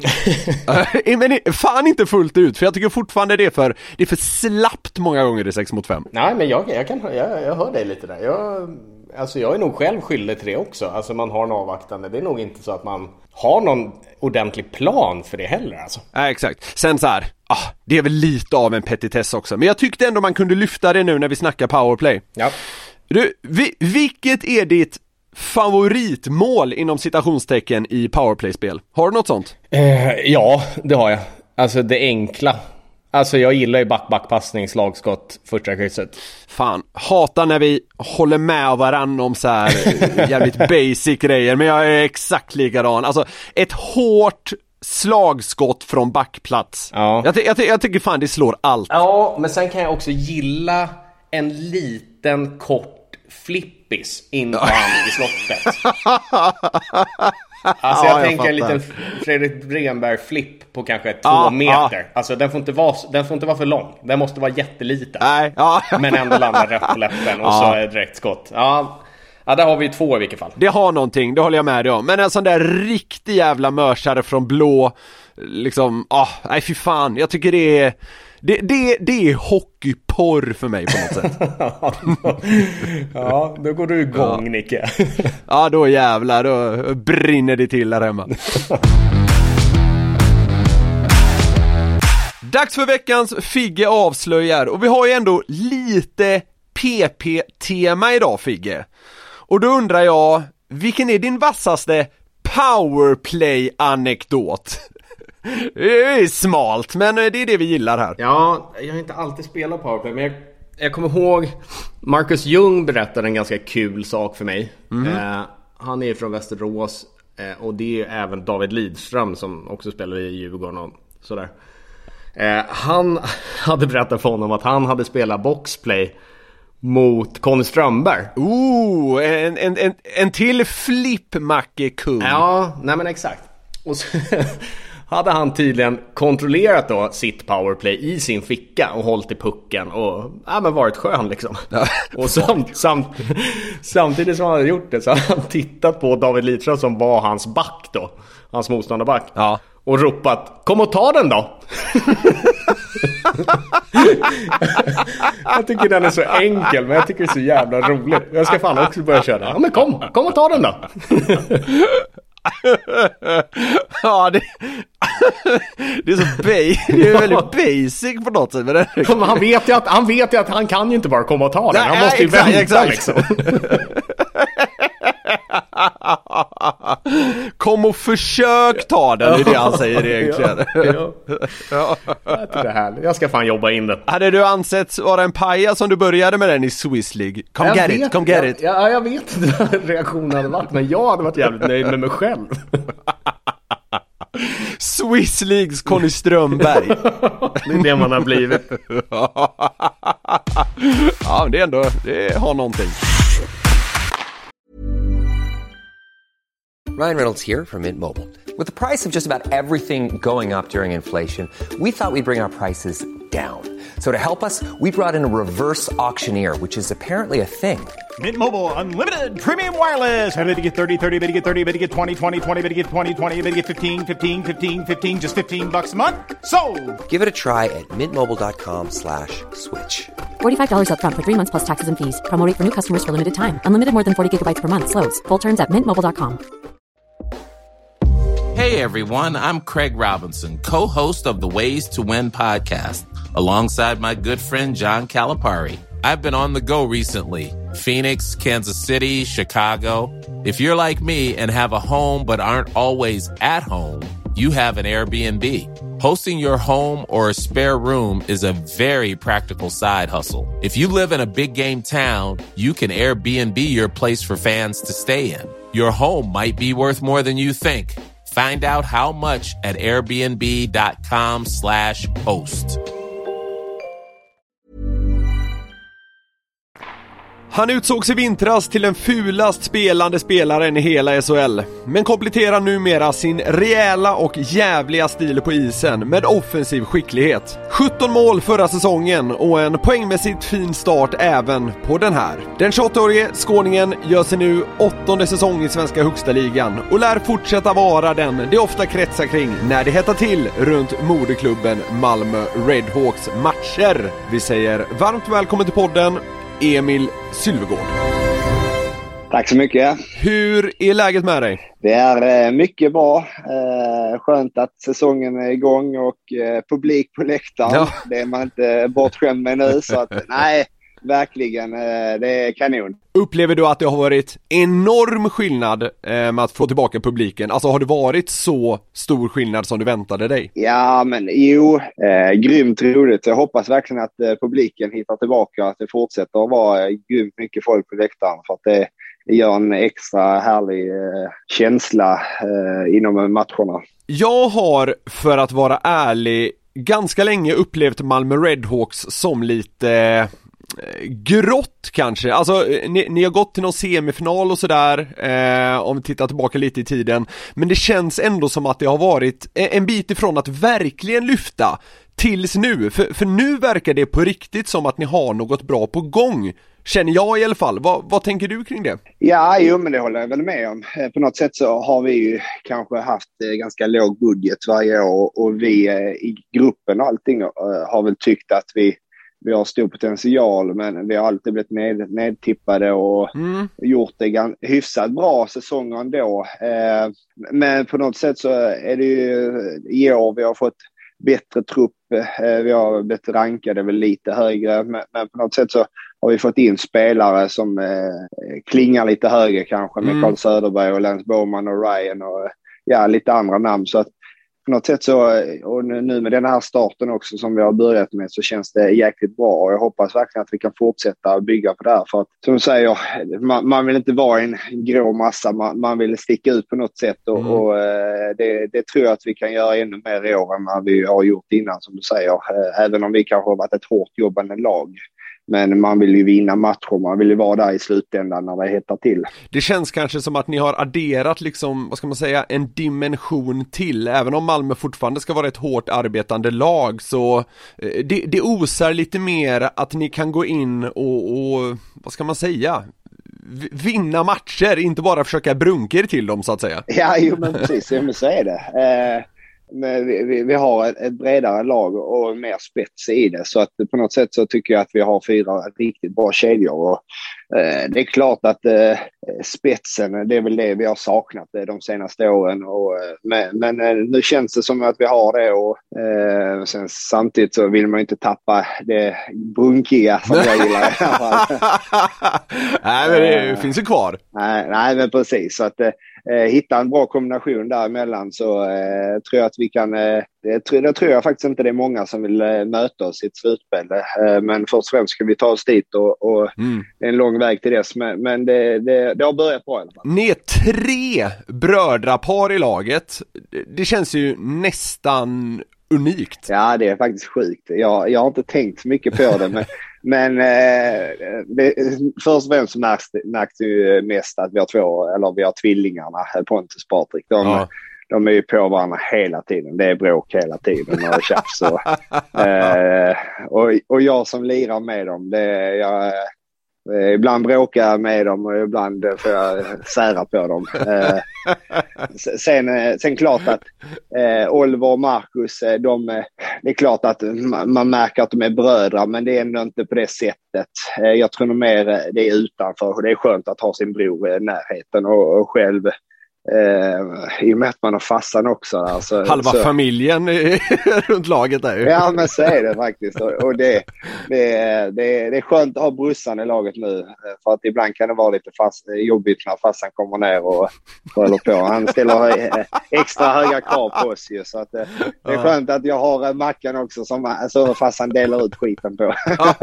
Men fan inte fullt ut, för jag tycker fortfarande det är för, det är för slappt många gånger i sex mot fem. Nej, men jag, jag, kan, jag, jag hör dig lite där. Jag... Alltså jag är nog själv skyldig till det också. Alltså man har en avvaktande. Det är nog inte så att man har någon ordentlig plan för det heller alltså. Ja, exakt. Sen så här, ah, det är väl lite av en petitess också. Men jag tyckte ändå man kunde lyfta det nu när vi snackar powerplay. Ja. Du, vi, vilket är ditt favoritmål inom citationstecken i powerplay-spel? Har du något sånt? Eh, ja, det har jag. Alltså det enkla. Alltså jag gillar ju back-back-passning, slagskott, första krysset. Fan, hatar när vi håller med varann om så här jävligt basic grejer, men jag är exakt likadan. Alltså ett hårt slagskott från backplats. Ja. Jag, jag, jag tycker fan det slår allt. Ja, men sen kan jag också gilla en liten kort flippis in på han i slottet. Alltså jag ja, tänker jag en liten Fredrik Bremberg-flipp på kanske två ja, meter. Ja. Alltså den får, inte vara, den får inte vara för lång. Den måste vara jätteliten. Nej, ja. Men ändå landa rätt på läppen och ja. Så är direkt skott. Ja, ja, där har vi två i vilket fall. Det har någonting, det håller jag med dig om. Men en sån där riktig jävla mörsare från blå, liksom, ah, nej fy fan. Jag tycker det är Det, det, det är hockeyporr för mig på något sätt. Ja, då går du igång, ja. Nicke. Ja, då jävlar, då brinner det till där hemma. Dags för veckans Figge avslöjar. Och vi har ju ändå lite P P-tema idag, Figge. Och då undrar jag, vilken är din vassaste powerplay-anekdot? Det är smalt, men det är det vi gillar här. Ja, jag har inte alltid spelat powerplay, men jag, jag kommer ihåg Marcus Ljung berättade en ganska kul sak för mig. Mm. eh, Han är från Västerås, eh, och det är även David Lidström som också spelar i Djurgården och sådär. eh, Han hade berättat för honom att han hade spelat boxplay mot Conny Strömberg. Ooh, en, en, en, en till flippmacke-kung. Ja, nej men exakt. Och så hade han tydligen kontrollerat då sitt powerplay i sin ficka och hållit i pucken och ja, men varit skön liksom. Ja. Och samt, samt, samtidigt som han hade gjort det så hade han tittat på David Lidström som var hans back då, hans motståndarback. Ja. Och ropat, kom och ta den då. Jag tycker den är så enkel, men jag tycker det är så jävla roligt. Jag ska fan också börja köra. Ja men kom, kom och ta den då. Ja, det, det är så ba- det är väldigt basic på något sätt. Men det är... han, vet ju att, han vet ju att han kan ju inte bara komma och ta den. Han måste ju exakt, vänta exakt. Liksom. Kom och försök ta den, det är det han säger egentligen. Ja, ja. Ja. Jag tycker det här. Jag ska fan jobba in det. Hade du ansett vara en paja som du började med den i Swiss League? Come jag get vet, it, come get jag, it. Ja, jag vet inte vad reaktionen hade varit, men jag hade varit jävligt nöjd med mig själv. Swiss Leagues Conny Strömberg. Det är det man har blivit. Ja, det är ändå, det har någonting. Ryan Reynolds here from Mint Mobile. With the price of just about everything going up during inflation, we thought we'd bring our prices down. So to help us, we brought in a reverse auctioneer, which is apparently a thing. Mint Mobile Unlimited Premium Wireless. How to get thirty, thirty, how to get thirty, how to get twenty, twenty, twenty, how to get twenty, twenty, how to get fifteen, fifteen, fifteen, fifteen, just fifteen bucks a month? Sold! Give it a try at mintmobile.com slash switch. forty-five dollars up front for three months plus taxes and fees. Promo rate for new customers for limited time. Unlimited more than forty gigabytes per month. Slows full terms at mint mobile dot com. Hey everyone, I'm Craig Robinson, co-host of the Ways to Win podcast, alongside my good friend John Calipari. I've been on the go recently. Phoenix, Kansas City, Chicago. If you're like me and have a home but aren't always at home, you have an Airbnb. Hosting your home or a spare room is a very practical side hustle. If you live in a big game town, you can Airbnb your place for fans to stay in. Your home might be worth more than you think. Find out how much at airbnb.com slash host. Han utsågs i vintras till den fulast spelande spelaren i hela S H L, men kompletterar numera sin rejäla och jävliga stil på isen med offensiv skicklighet. sjutton mål förra säsongen och en poängmässigt fin start även på den här. Den tjugoåtteårige skåningen gör sig nu åttonde säsong i svenska högsta ligan och lär fortsätta vara den det ofta kretsar kring när det hettar till runt moderklubben Malmö Redhawks matcher. Vi säger varmt välkommen till podden, Emil Sylvegård. Tack så mycket. Hur är läget med dig? Det är mycket bra. Eh, skönt att säsongen är igång och eh, publik på läktaren. Ja. Det är man inte bortskämd med nu. Så att, nej, verkligen. Det är kanon. Upplever du att det har varit enorm skillnad eh, med att få tillbaka publiken? Alltså har det varit så stor skillnad som du väntade dig? Ja, men jo, eh, grymt roligt. Jag hoppas verkligen att eh, publiken hittar tillbaka, att det fortsätter att vara eh, grymt mycket folk på läktaren, för att det, det gör en extra härlig eh, känsla eh, inom matcherna. Jag har, för att vara ärlig, ganska länge upplevt Malmö Redhawks som lite eh, grått kanske. Alltså ni, ni har gått till någon semifinal och sådär, eh, om vi tittar tillbaka lite i tiden. Men det känns ändå som att det har varit en bit ifrån att verkligen lyfta tills nu. För, för nu verkar det på riktigt som att ni har något bra på gång. Känner jag i alla fall. Vad, vad tänker du kring det? Ja, jo, men det håller jag väl med om. På något sätt så har vi ju kanske haft ganska låg budget varje år, och vi i gruppen och allting har väl tyckt att vi, vi har stor potential, men vi har alltid blivit ned, nedtippade och mm. gjort det gan, hyfsat bra säsonger ändå. Eh, men på något sätt så är det ju i år vi har fått bättre trupp, eh, vi har blivit rankade väl lite högre, men, men på något sätt så har vi fått in spelare som eh, klingar lite högre kanske, med mm. Carl Söderberg och Lance Bowman och Ryan och ja, lite andra namn. Så att på något sätt så, och nu med den här starten också som vi har börjat med, så känns det jäkligt bra, och jag hoppas verkligen att vi kan fortsätta bygga på det här, för att som du säger, man, man vill inte vara en grå massa, man, man vill sticka ut på något sätt, och, mm. och det, det tror jag att vi kan göra ännu mer i år än vad vi har gjort innan, som du säger, även om vi kanske har varit ett hårt jobbande lag. Men man vill ju vinna matcher, man vill ju vara där i slutändan när det hettar till. Det känns kanske som att ni har adderat liksom, vad ska man säga, en dimension till. Även om Malmö fortfarande ska vara ett hårt arbetande lag, så det, det osar lite mer att ni kan gå in och, och vad ska man säga, vinna matcher, inte bara försöka brunka er till dem så att säga. Ja, jo, men precis, så är det. Eh... Men vi, vi, vi har ett, ett bredare lag och mer spets i det, så att på något sätt så tycker jag att vi har fyra riktigt bra kedjor, och eh, det är klart att eh, spetsen, det är väl det vi har saknat de senaste åren, och, men, men nu känns det som att vi har det, och eh, sen, samtidigt så vill man inte tappa det brunkiga som jag gillar i alla fall. Nej, men det eh, finns ju kvar. Nej, nej, men precis, så att eh, hitta en bra kombination däremellan, så eh, tror jag att vi kan, eh, det, tror, det tror jag faktiskt inte det är många som vill eh, möta oss i ett slutspel, eh, men först och främst ska vi ta oss dit, och, och mm. det är en lång väg till dess, men, men det, det, det har börjat bra i alla fall. Ni är tre brödrapar i laget, det känns ju nästan unikt. Ja, det är faktiskt sjukt. Jag, jag har inte tänkt så mycket på det, men Men eh, det, först och främst så märks det, märks det ju mest att vi har två, eller vi har tvillingarna, Pontus och Patrik. De, ja. de är ju på varandra hela tiden. Det är bråk hela tiden och tjafs. Och, eh, och, och jag som lirar med dem, det, jag, eh, ibland bråkar jag med dem och ibland får jag sära på dem. Eh, sen, sen klart att eh, Oliver och Marcus, de, det är klart att man, man märker att de är bröder, men det är ändå inte på det sättet. Eh, jag tror nog mer det är utanför, och det är skönt att ha sin bror i närheten, och, och själv Eh, i och med att man har fassan också. Alltså, halva så, familjen runt laget där. Ja, men så är det faktiskt. Och, och det, det, det, det är skönt att ha brussan i laget nu. För att ibland kan det vara lite fast, jobbigt när fassan kommer ner och håller på. Han ställer höj, extra höga krav på oss ju. Så att, det är skönt att jag har Mackan också som alltså, fassan delar ut skiten på.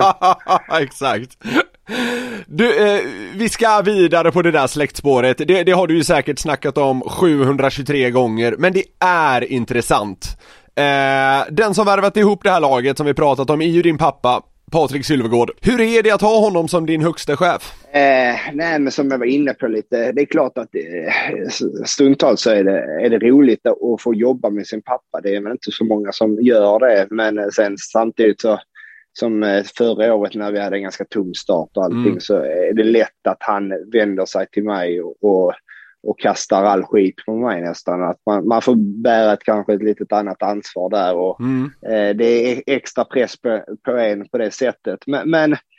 Exakt. Du, eh, vi ska vidare på det där släktspåret. Det, det har du ju säkert snackat om sjuhundratjugotre gånger, men det är intressant. Eh, den som värvat ihop det här laget som vi pratat om är ju din pappa, Patrik Sylvegård. Hur är det att ha honom som din högsta chef? Eh, nej, men som jag var inne på lite, det är klart att eh, stundtals så är det, är det roligt att få jobba med sin pappa. Det är väl inte så många som gör det, men sen samtidigt så som förra året när vi hade en ganska tung start och allting, mm. så är det lätt att han vänder sig till mig och, och, och kastar all skit på mig nästan. Att man, man får bära ett, kanske ett litet annat ansvar där, och mm. eh, det är extra press på, på en på det sättet. Men, men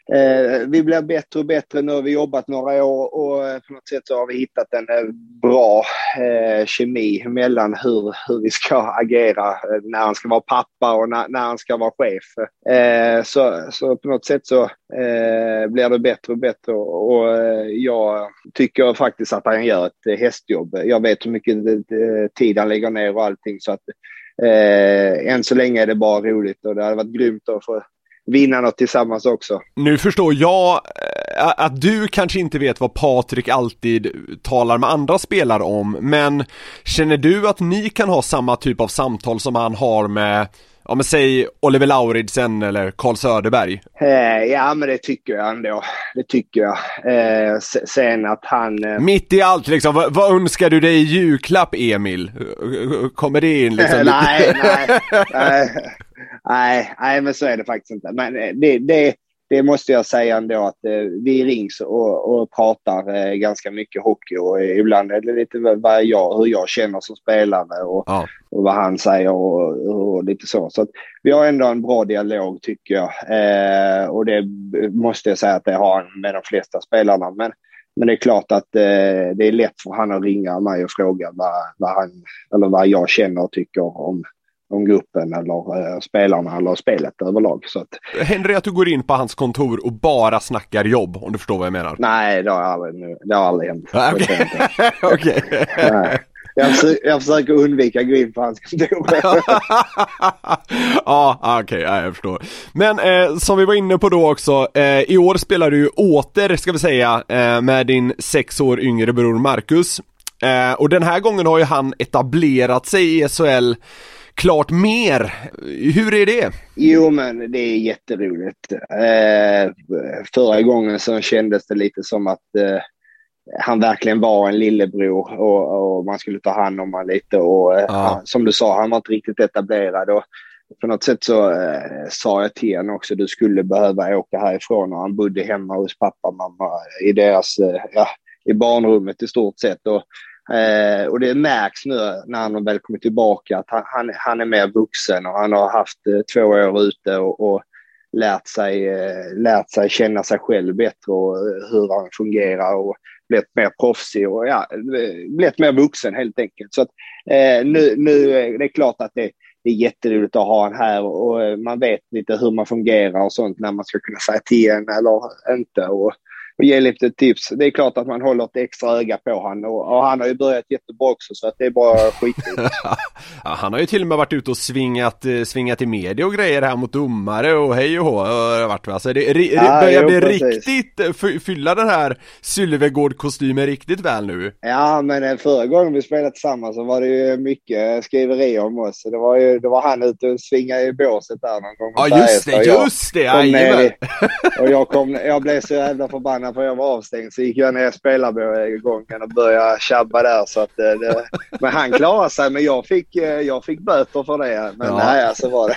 Eh, vi blir bättre och bättre. Nu har vi jobbat några år och på något sätt så har vi hittat en eh, bra eh, kemi mellan hur, hur vi ska agera eh, när han ska vara pappa och när, när han ska vara chef. Eh, så, så på något sätt så eh, blir det bättre och bättre och, och eh, jag tycker faktiskt att han gör ett eh, hästjobb. Jag vet hur mycket eh, tid han lägger ner och allting, så att eh, än så länge är det bara roligt och det hade varit grymt att få vinna något tillsammans också. Nu förstår jag att du kanske inte vet vad Patrik alltid talar med andra spelare om, men känner du att ni kan ha samma typ av samtal som han har med, ja men säg Oliver Lauridsen eller Carl Söderberg? Eh, ja men det tycker jag ändå. Det tycker jag. Eh, sen att han... Eh... Mitt i allt liksom, vad, vad önskar du dig i julklapp, Emil? Kommer det in liksom? nej, nej, nej. Nej, nej, men så är det faktiskt inte. Men det, det, det måste jag säga ändå att eh, vi rings och, och pratar eh, ganska mycket hockey och eh, ibland är det lite vad jag, hur jag känner som spelare och, ja. och vad han säger och, och lite så. Så att vi har ändå en bra dialog tycker jag. Eh, och det måste jag säga att det har han med de flesta spelarna. Men, men det är klart att eh, det är lätt för han att ringa mig och fråga vad, vad, han, eller vad jag känner och tycker om om gruppen eller eh, spelarna eller spelet överlag. Så att... Händer det att du går in på hans kontor och bara snackar jobb, om du förstår vad jag menar? Nej, det har aldrig, det har aldrig hänt. Okej. Okay. Okay. Jag, försöker, jag försöker undvika att gå in på hans kontor. Ja, okej, okay, ja, jag förstår. Men eh, som vi var inne på då också, eh, i år spelar du åter, ska vi säga, eh, med din sex år yngre bror Marcus. Eh, och den här gången har ju han etablerat sig i S H L klart mer. Hur är det? Jo, men det är jätteroligt. Eh, förra gången så kändes det lite som att eh, han verkligen var en lillebror och, och man skulle ta hand om honom lite. Och eh, ja. han, som du sa, han var inte riktigt etablerad. Och på något sätt så eh, sa jag till honom också, du skulle behöva åka härifrån. Och han bodde hemma hos pappa och mamma i deras, eh, ja, i barnrummet i stort sett. Och Eh, och det märks nu när han väl kommer tillbaka att han, han, han är mer vuxen och han har haft eh, två år ute och, och lärt, sig, eh, lärt sig känna sig själv bättre och eh, hur han fungerar och blivit mer proffsig och ja, blivit mer vuxen helt enkelt. Så att, eh, nu, nu det är klart att det, det är jätteroligt att ha han här och, och man vet lite hur man fungerar och sånt när man ska kunna säga till en eller inte och och ge lite tips. Det är klart att man håller ett extra öga på han och, och han har ju börjat jättebra också så att det är bara skit. Ja, han har ju till och med varit ute och svingat, svingat i media och grejer här mot domare och hej och hå. Alltså det ri, ja, börjar jo, bli precis. Riktigt fylla den här Sylvegård-kostymen riktigt väl nu. Ja, men förra gången vi spelade tillsammans så var det ju mycket skriverier om oss. Det var ju det var han ute och svingade i båset där någon gång. Ja, just det, just det. I, och jag kom jag blev så jävla förbannad för jag var avstängd så gick jag ner i spelarbången och började tjabba där så att det, men han klarade sig men jag fick, jag fick böter för det men ja. nej så var det.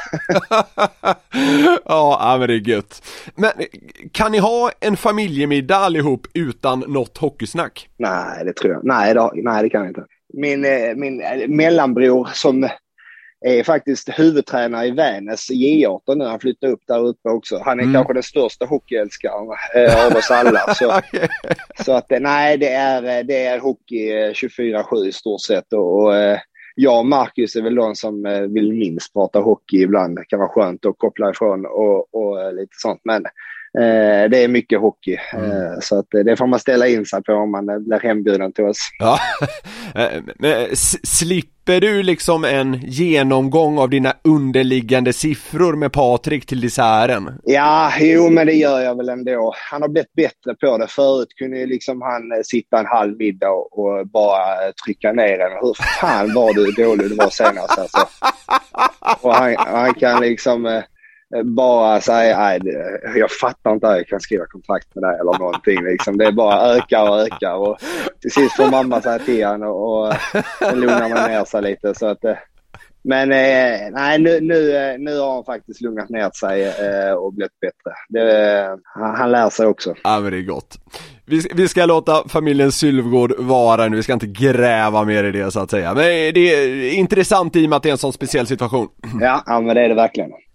Ja men det är gött. Men kan ni ha en familjemiddag allihop utan något hockeysnack? Nej det tror jag, nej det, nej, det kan jag inte. Min, min mellanbror som är faktiskt huvudtränare i Vännäs J arton nu. Han flyttar upp där uppe också. Han är mm. kanske den största hockeyälskaren eh, av oss alla. Så, okay. så att nej, det är, det är hockey tjugofyra sju i stort sett. Och, och jag och Marcus är väl de som vill minst prata hockey ibland. Det kan vara skönt att koppla ifrån och, och lite sånt. Men eh, det är mycket hockey. Mm. Eh, så att det får man ställa in sig på om man blir hembjuden till oss. Ja, men slipper du liksom en genomgång av dina underliggande siffror med Patrik till desserten? Ja, jo men det gör jag väl ändå. Han har blivit bättre på det. Förut kunde ju liksom han sitta en halv middag och bara trycka ner den. Hur fan var du dålig du var senast alltså? Och han, han kan liksom bara säga, nej, jag fattar inte att jag kan skriva kontrakt med dig eller någonting. Liksom. Det är bara ökar och ökar. Och till sist får mamma säga till han och, och, och lugnar man ner sig lite. Så att, men eh, nej, nu, nu, nu har han faktiskt lugnat ner sig eh, och blivit bättre. Det, han, han lär sig också. Ja, men det är gott. Vi, vi ska låta familjen Sylvegård vara nu. Vi ska inte gräva mer i det så att säga. Men det är intressant i och med att det är en sån speciell situation. Ja, ja men det är det verkligen.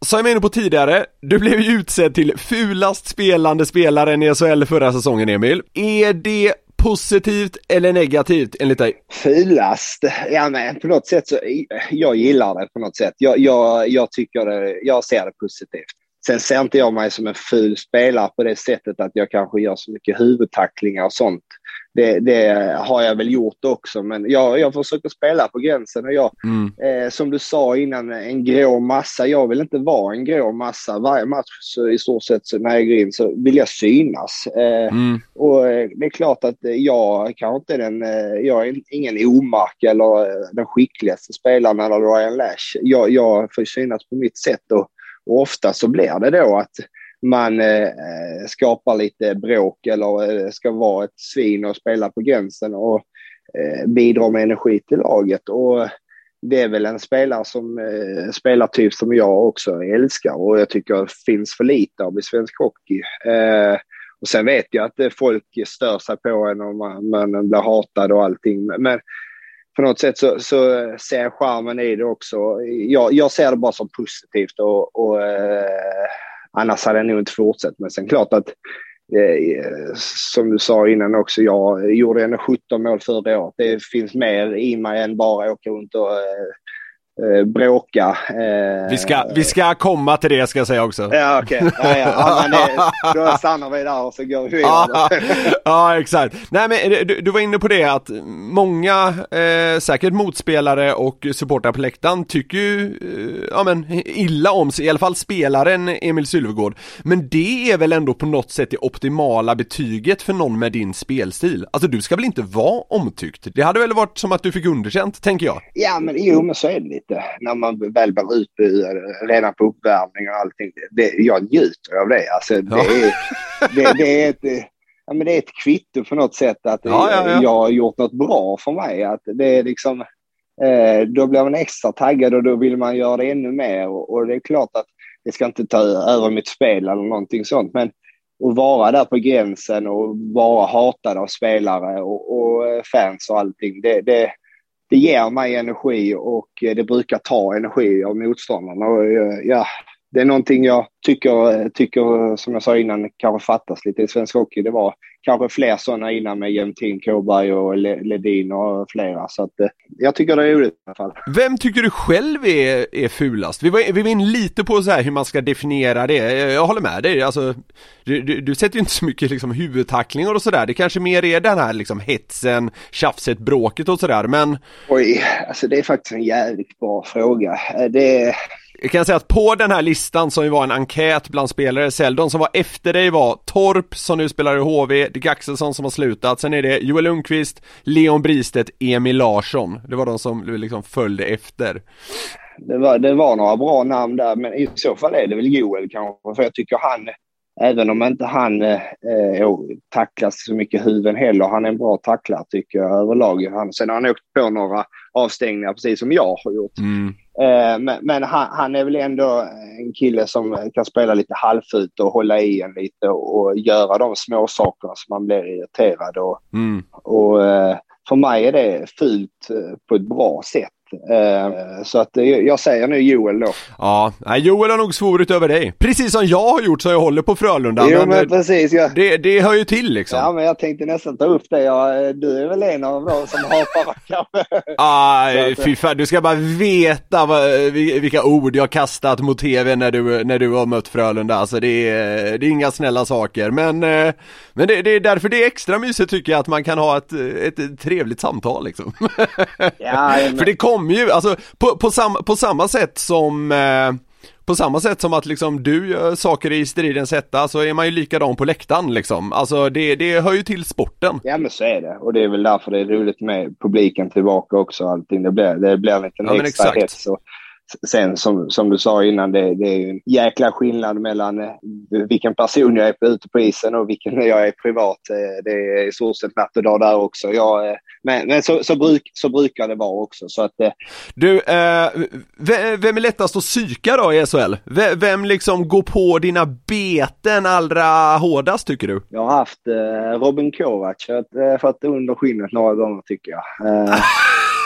som jag var inne på tidigare, du blev ju utsedd till fulast spelande spelaren i S H L förra säsongen, Emil. Är det positivt eller negativt enligt dig? Fulast? Ja, men på något sätt så, jag gillar det på något sätt. Jag, jag, jag tycker det, jag ser det positivt. Sen ser inte jag mig som en ful spelare på det sättet att jag kanske gör så mycket huvudtacklingar och sånt. Det, det har jag väl gjort också, men jag, jag försöker spela på gränsen och jag, mm. eh, som du sa innan, en grå massa. Jag vill inte vara en grå massa. Varje match så i stort sett så när jag går in så vill jag synas. Eh, mm. Och eh, det är klart att jag kan inte den, eh, jag är ingen omark eller eh, den skickligaste spelaren eller Ryan Lash. Jag, jag får synas på mitt sätt och, och ofta så blir det då att man eh, skapar lite bråk eller eh, ska vara ett svin och spela på gränsen och eh, bidra med energi till laget. Och det är väl en spelare som eh, spelartyp som jag också älskar och jag tycker finns för lite av i svensk hockey. Eh, och sen vet jag att folk stör sig på en och man, man blir hatad och allting. Men på något sätt så, så ser jag charmen i det också. Jag, jag ser det bara som positivt och, och eh, annars hade jag nog inte fortsatt. Men sen klart att eh, som du sa innan också, jag gjorde en sjutton mål förra året. Det finns mer i mig än bara åka runt och eh, bråka. Eh, vi, ska, vi ska komma till det ska jag säga också. Ja okej. Okay. Ja, ja. Ja, men det, då stannar vi där och så går vi vidare. Ja exakt. Nej men du, du var inne på det att många eh, säkert motspelare och supportrar på läktaren tycker ju eh, ja, men, illa om sig, i alla fall spelaren Emil Sylvegård. Men det är väl ändå på något sätt det optimala betyget för någon med din spelstil. Alltså du ska väl inte vara omtyckt? Det hade väl varit som att du fick underkänt, tänker jag. Ja men jo men så är det lite. När man väl blir utbuad redan på uppvärmning och allting. Det, jag njuter av det. Alltså, det, ja. är, det, det, är ett, ja, men det är ett kvitto på något sätt att ja, ja, ja. jag har gjort något bra för mig. Att det är liksom, eh, då blir man extra taggad och då vill man göra det ännu mer. Och, och det är klart att det ska inte ta över mitt spel eller någonting sånt. Men att vara där på gränsen och vara hatad av spelare och, och fans och allting. Det, det Det ger mig energi och det brukar ta energi av motståndarna. Och ja, det är någonting jag tycker, tycker som jag sa innan, kanske fattas lite i svensk hockey. Det var kanske fler sådana innan med Jämtin, Kåberg och Ledin och flera. Så att, jag tycker det är roligt i alla fall. Vem tycker du själv är, är fulast? Vi var, vi var in lite på så här hur man ska definiera det. Jag håller med dig. Alltså, du, du, du sätter ju inte så mycket liksom, huvudtacklingar och sådär. Det kanske mer är den här liksom, hetsen, tjafset, bråket och sådär. Men... Oj, alltså det är faktiskt en jävligt bra fråga. Det är... Jag kan säga att på den här listan som var en enkät bland spelare, Seldon som var efter dig var Torp som nu spelar i H V, Dick Axelsson som har slutat, sen är det Joel Lundqvist, Leon Bristedt, Emil Larsson. Det var de som liksom följde efter. Det var, det var några bra namn där, men i så fall är det väl Joel kanske, för jag tycker han, även om inte han eh, tacklas så mycket huvuden heller, han är en bra tacklare tycker jag överlag. Han, sen har han åkt på några avstängningar precis som jag har gjort. Mm. Eh, men men han, han är väl ändå en kille som kan spela lite halvfut och hålla i en lite och, och göra de små sakerna som man blir irriterad. Och, mm. och eh, för mig är det fult på ett bra sätt. Uh, så att jag säger nu Joel då. Ja, Joel har nog svorit över dig. Precis som jag har gjort så jag håller på Frölunda. Jo men, men precis ja. det, det hör ju till liksom. Ja men jag tänkte nästan ta upp det. Jag, du är väl en av dem som hatar kanske. Aj, fy fan, du ska bara veta vad, vilka ord jag kastat mot tv när du, när du har mött Frölunda. Alltså det är, det är inga snälla saker. Men, men det, det är därför det är extra mysigt tycker jag att man kan ha ett, ett trevligt samtal liksom. Ja, men... För det kommer ju, alltså på, på, sam, på samma sätt som eh, på samma sätt som att liksom du gör saker i stridens hetta så är man ju likadan på läktaren liksom. Alltså det, det hör ju till sporten. Ja men så är det. Och det är väl därför det är roligt med publiken tillbaka också. Allting. Det blir, det blir lite en ja, extra hets. Och sen som, som du sa innan, det, det är ju en jäkla skillnad mellan vilken person jag är på, ute på isen och vilken jag är privat. Det är i stort sett natt och dag där också. Jag, men men så, så, bruk, så brukar det vara också. Så att, du, eh, vem är lättast att psyka då i S H L? Vem liksom går på dina beten allra hårdast tycker du? Jag har haft eh, Robin Kovac för att, för att under skinnet några gånger tycker jag. Eh.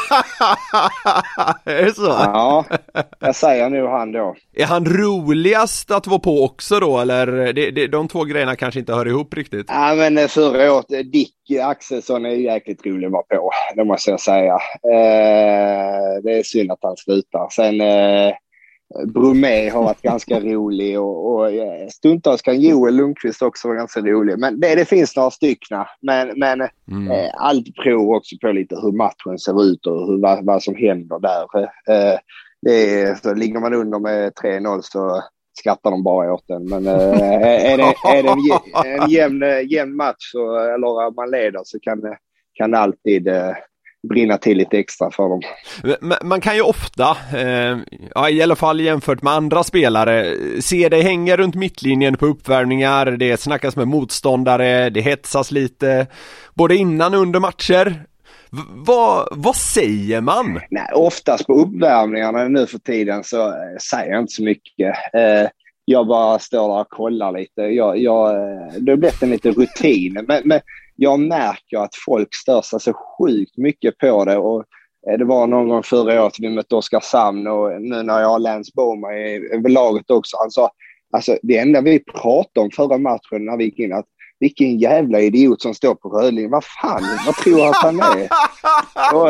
Är det så? Ja, jag säger nu han då. Är han roligast att vara på också då? Eller det, det, de två grejerna kanske inte hör ihop riktigt? Ja, men förra året, Dick Axelsson är jäkligt rolig att vara på. Det måste jag säga. Eh, det är synd att han slutar. Sen eh, Bromé har varit ganska rolig. Och, och stundtals kan Joel Lundqvist också vara ganska rolig. Men det, det finns några styckna. Men, men mm. eh, allt beror också på lite hur matchen ser ut och hur, vad, vad som händer där. Eh, det är, så ligger man under med tre noll så skrattar de bara åt den. Men äh, är det, är det en, en jämn, jämn match så, eller man leder så kan, kan det alltid äh, brinna till lite extra för dem. Man, man kan ju ofta, eh, ja, i alla fall jämfört med andra spelare, se dig hänga runt mittlinjen på uppvärmningar, det snackas med motståndare, det hetsas lite, både innan och under matcher. V- vad, vad säger man? Nej, oftast på uppvärmningarna nu för tiden så äh, säger jag inte så mycket. Äh, jag bara står där och kollar lite. Jag, jag, det har blivit en liten rutin. Men, men jag märker att folk stör sig så sjukt mycket på det. Och äh, det var någon gång förra året vi mötte Oskarshamn och nu när jag har Lance Boma i, i laget också. Han sa, alltså det enda vi pratade om förra matchen när vi gick in att vilken jävla idiot som står på rödlinjen. Vad fan, vad tror jag att han är? Och,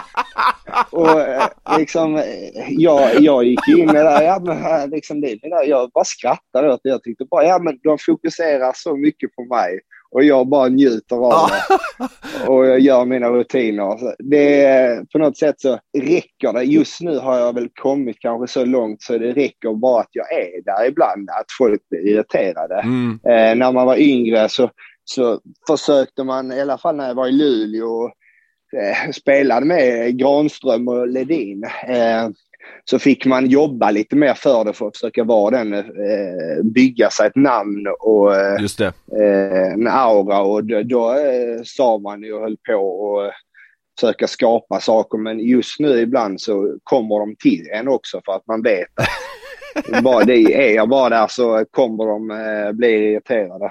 och liksom, jag, jag gick in med det där, ja, men, liksom det, det där, jag bara skrattade åt det. Jag tyckte bara, ja men de fokuserar så mycket på mig. Och jag bara njuter av det. Och jag gör mina rutiner. Så det, på något sätt så räcker det. Just nu har jag väl kommit kanske så långt så det räcker bara att jag är där ibland. Att folk blir irriterade. Mm. Eh, när man var yngre så, så försökte man, i alla fall när jag var i Luleå, eh, spelade med Granström och Ledin. Eh, så fick man jobba lite mer för det för att försöka vara den, eh, bygga sig ett namn och eh, Just det. Eh, en aura och då, då eh, sa man ju och höll på och försöka skapa saker, men just nu ibland så kommer de till en också för att man vet att bara, det är jag bara där så kommer de eh, bli irriterade.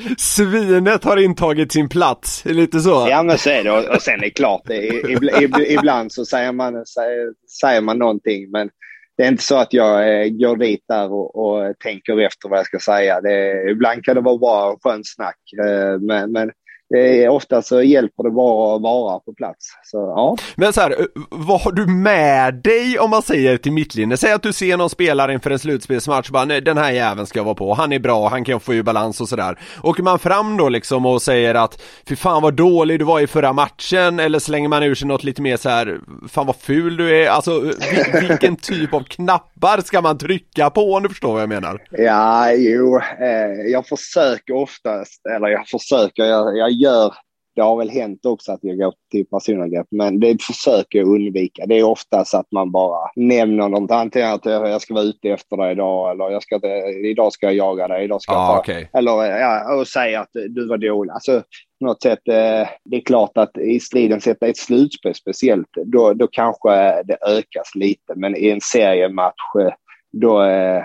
Svinet har intagit sin plats, lite så. Ja men så är det, och, och sen är det klart det, ib, ib, ibland så säger man, säger, säger man någonting, men det är inte så att jag eh, går dit där och, och tänker efter vad jag ska säga. Det, ibland kan det vara bra skön snack, eh, men, men det är, ofta så hjälper det bara att vara på plats. Så, ja. Men så här, vad har du med dig om man säger till mittlinjen? Säg att du ser någon spelare inför en slutspelsmatch, bara, nej, den här jäveln ska jag vara på, han är bra, han kan få ju balans och sådär. Åker man fram då liksom och säger att fy fan vad dålig du var i förra matchen, eller slänger man ur sig något lite mer så här, fan vad ful du är, alltså vilken typ av knappar ska man trycka på, om du förstår vad jag menar? Ja, jo, eh, jag försöker oftast, eller jag försöker, jag, jag gör, det har väl hänt också att jag går till personangrepp, men det försöker jag undvika. Det är oftast att man bara nämner något, antingen att jag ska vara ute efter dig idag, eller jag ska, idag ska jag jaga dig, idag ska ah, jag ta, okay. eller ja, och säga att du var dålig. Alltså på något sätt, det är klart att i striden sätta ett slutspel speciellt, då, då kanske det ökas lite, men i en seriematch Då,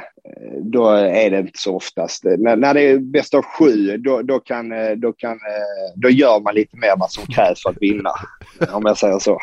då är det inte så oftast. När, när det är bäst av sju, då, då, kan, då, kan, då gör man lite mer vad som krävs för att vinna, om jag säger så.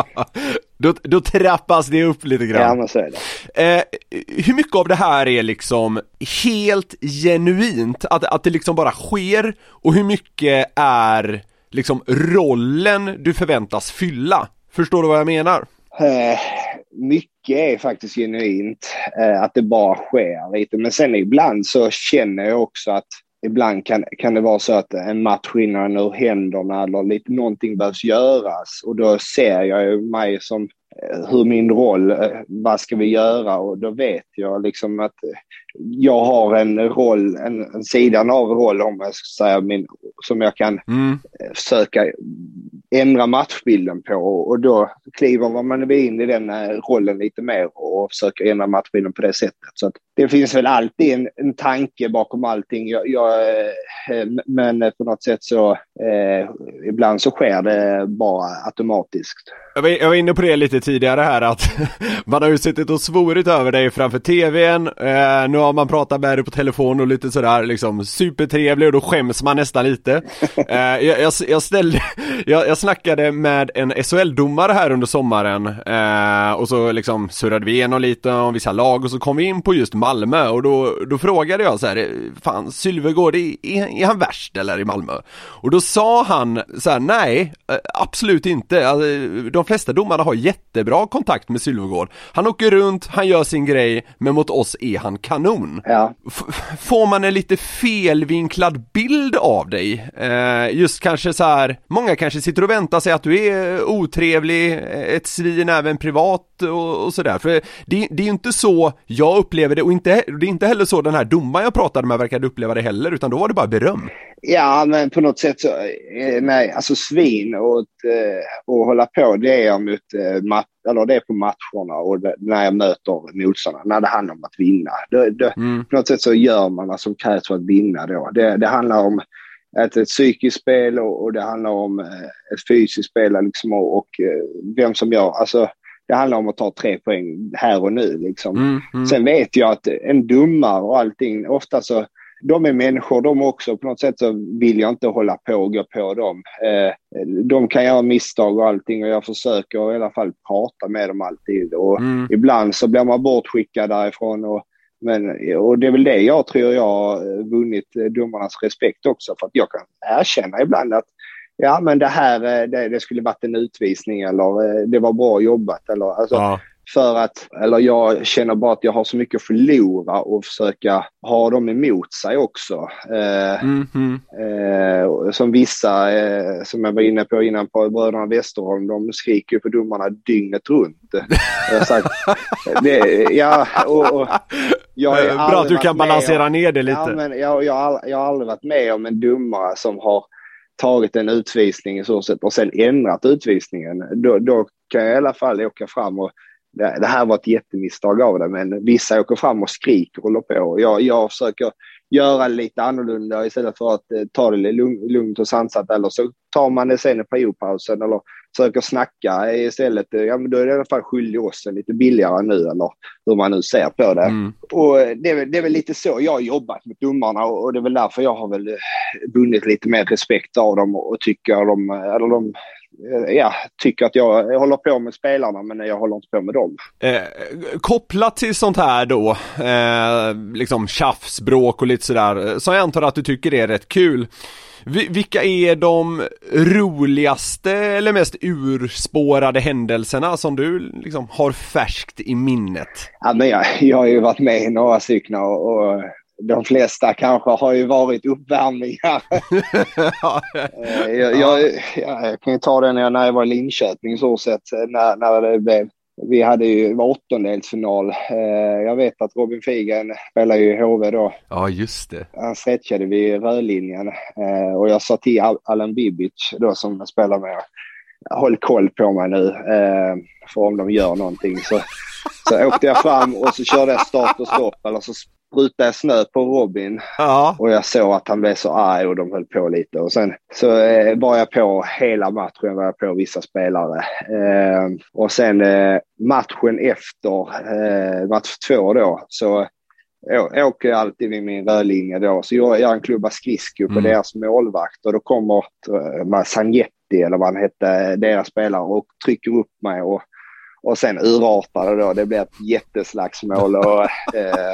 då, då trappas det upp lite grann. Ja, men så är det. Eh, hur mycket av det här är liksom helt genuint? Att, att det liksom bara sker? Och hur mycket är liksom rollen du förväntas fylla? Förstår du vad jag menar? Eh, mycket är faktiskt genuint, eh, att det bara sker lite. Men sen ibland så känner jag också att ibland kan, kan det vara så att en match rinner ur händerna eller lite, någonting behövs göras. Och då ser jag ju mig som eh, hur min roll, eh, vad ska vi göra? Och då vet jag liksom att jag har en roll, en, en sidan av roll, om jag ska säga, min, som jag kan mm. försöka ändra matchbilden på, och då kliver man in i den rollen lite mer och försöker ändra matchbilden på det sättet. Så att det finns väl alltid en, en tanke bakom allting, jag, jag, men på något sätt så eh, ibland så sker det bara automatiskt. Jag var, jag var inne på det lite tidigare här, att man har ju suttit och svorit över dig framför tvn, eh, nu har man pratat med dig på telefon och lite sådär liksom supertrevlig, och då skäms man nästan lite. eh, jag, jag, jag, ställde, jag, jag snackade med en S H L-domare här under sommaren eh, och så liksom surrade vi igenom lite om vissa lag och så kom vi in på just Malmö och då, då frågade jag så här, fan Sylvegård, är, är han värst eller i Malmö? Och då sa han så här, nej, absolut inte. Alltså, de flesta domarna har jättebra kontakt med Sylvegård. Han åker runt, han gör sin grej, men mot oss är han kanon. Ja. F- får man en lite felvinklad bild av dig? Eh, just kanske så här, många kanske sitter och väntar sig att du är otrevlig, ett svin även privat och, och sådär. För det, det är ju inte så jag upplever det, och inte, det är inte heller så den här domaren jag pratade med verkade uppleva det heller, utan då var det bara beröm. Ja, men på något sätt så, nej, alltså svin och, och hålla på, det är mot mat, eller det är på matcherna och det, när jag möter motståndarna, när det handlar om att vinna. Det, det, mm. På något sätt så gör man vad som krävs för att vinna då. Det, det handlar om ett, ett psykiskt spel och, och det handlar om ett fysiskt spel liksom, och, och vem som gör, alltså det handlar om att ta tre poäng här och nu liksom. Mm, mm. Sen vet jag att en domare och allting, ofta så de är människor, de också på något sätt så vill jag inte hålla på och gå på dem. Eh, de kan göra misstag och allting och jag försöker i alla fall prata med dem alltid. Och mm. ibland så blir man bortskickad därifrån. Och, men, och det är väl det jag tror jag har vunnit domarnas respekt också. För att jag kan erkänna ibland att ja, men det här det, det skulle varit en utvisning eller det var bra jobbat. Eller, alltså, ja. För att, eller jag känner bara att jag har så mycket att förlora och försöka ha dem emot sig också. Eh, mm-hmm. eh, som vissa, eh, som jag var inne på innan på Bröderna Westerholm, de skriker ju på domarna dygnet runt. Jag har sagt, det, ja, och, och jag är bra att du kan balansera om, ner det lite. Ja, men jag, jag, har, jag har aldrig varit med om en domare som har tagit en utvisning i så sätt och sen ändrat utvisningen. Då, då kan jag i alla fall åka fram och det här var ett jättemisstag av det, men vissa åker fram och skriker och håller på. Jag, jag försöker göra lite annorlunda istället för att eh, ta det lugnt och sansat, eller så tar man det sen i periodpausen eller försöker snacka istället. Ja, men då är det i alla fall skyldig oss lite billigare nu, eller hur man nu ser på det. Mm. Och det är, väl, det är väl lite så jag har jobbat med domarna och, och det är väl därför jag har väl vunnit lite mer respekt av dem och, och tycker de, eller de ja, tycker att jag, jag håller på med spelarna, men jag håller inte på med dem. Eh, kopplat till sånt här då, eh, liksom tjafsbråk och lite sådär, så jag antar att du tycker det är rätt kul. V- vilka är de roligaste eller mest urspårade händelserna som du liksom har färskt i minnet? Ja, men jag, jag har ju varit med i några stycken och, och de flesta kanske har ju varit uppvärmningar. jag, jag, jag kan ju ta det när jag, när jag var i Linköping så sett, när, när det blev, vi hade ju var åttondelsfinal. Jag vet att Robin Figen spelar ju i H V då. Ja, just det. Han stretchade vid rödlinjen och jag sa till Alan Bibic då som spelar med, håll koll på mig nu för om de gör någonting. Så, så åkte jag fram och så körde jag start och stopp, eller så sprutade jag snö på Robin. Ja. Och jag såg att han blev så arg och de höll på lite. Och sen så eh, var jag på hela matchen, var jag på vissa spelare. Eh, och sen eh, matchen efter, eh, match två då, så jag åker jag alltid vid min rödlinje då. Så jag gör en klubba skridsko på mm. deras målvakt. Och då kommer uh, Sanjetti, eller vad han hette, deras spelare, och trycker upp mig och Och sen urartar det då. Det blir ett jätteslagsmål. Och, eh,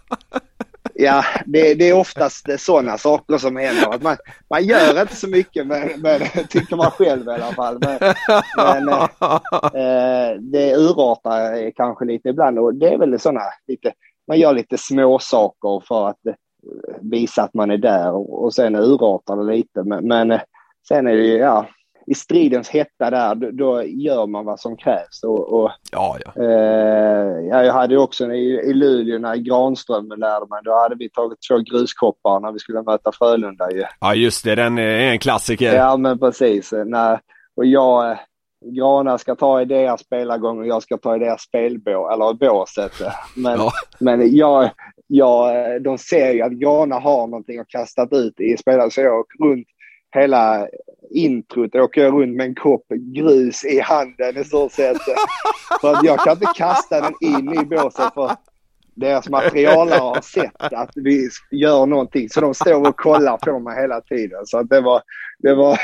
ja, det, det är oftast sådana saker som händer. Att man, man gör inte så mycket, men, men tycker man själv i alla fall. Men, men eh, det urartar kanske lite ibland. Och det är väl sådana lite, man gör lite små saker för att eh, visa att man är där. Och, och sen urartar det lite. Men, men sen är det ju, ja, i stridens hetta där, då, då gör man vad som krävs. Och, och, ja, ja. Eh, jag hade också i, i Luleå när Granström lärde mig, då hade vi tagit två gruskoppar när vi skulle möta Frölunda ju. Ja, just det, den är en klassiker. Ja, men precis. När, och jag, Grana ska ta i deras spelargång och jag ska ta i deras spelbå, eller båset. Men, ja. men jag, jag, de ser ju att Grana har någonting att kastat ut i spelare, så jag åker runt hela introt, åker jag runt med en kopp grus i handen i så sätt. För att jag kan inte kasta den in i båset, för deras materialare har sett att vi gör någonting. Så de står och kollar på mig hela tiden. Så att det var, det var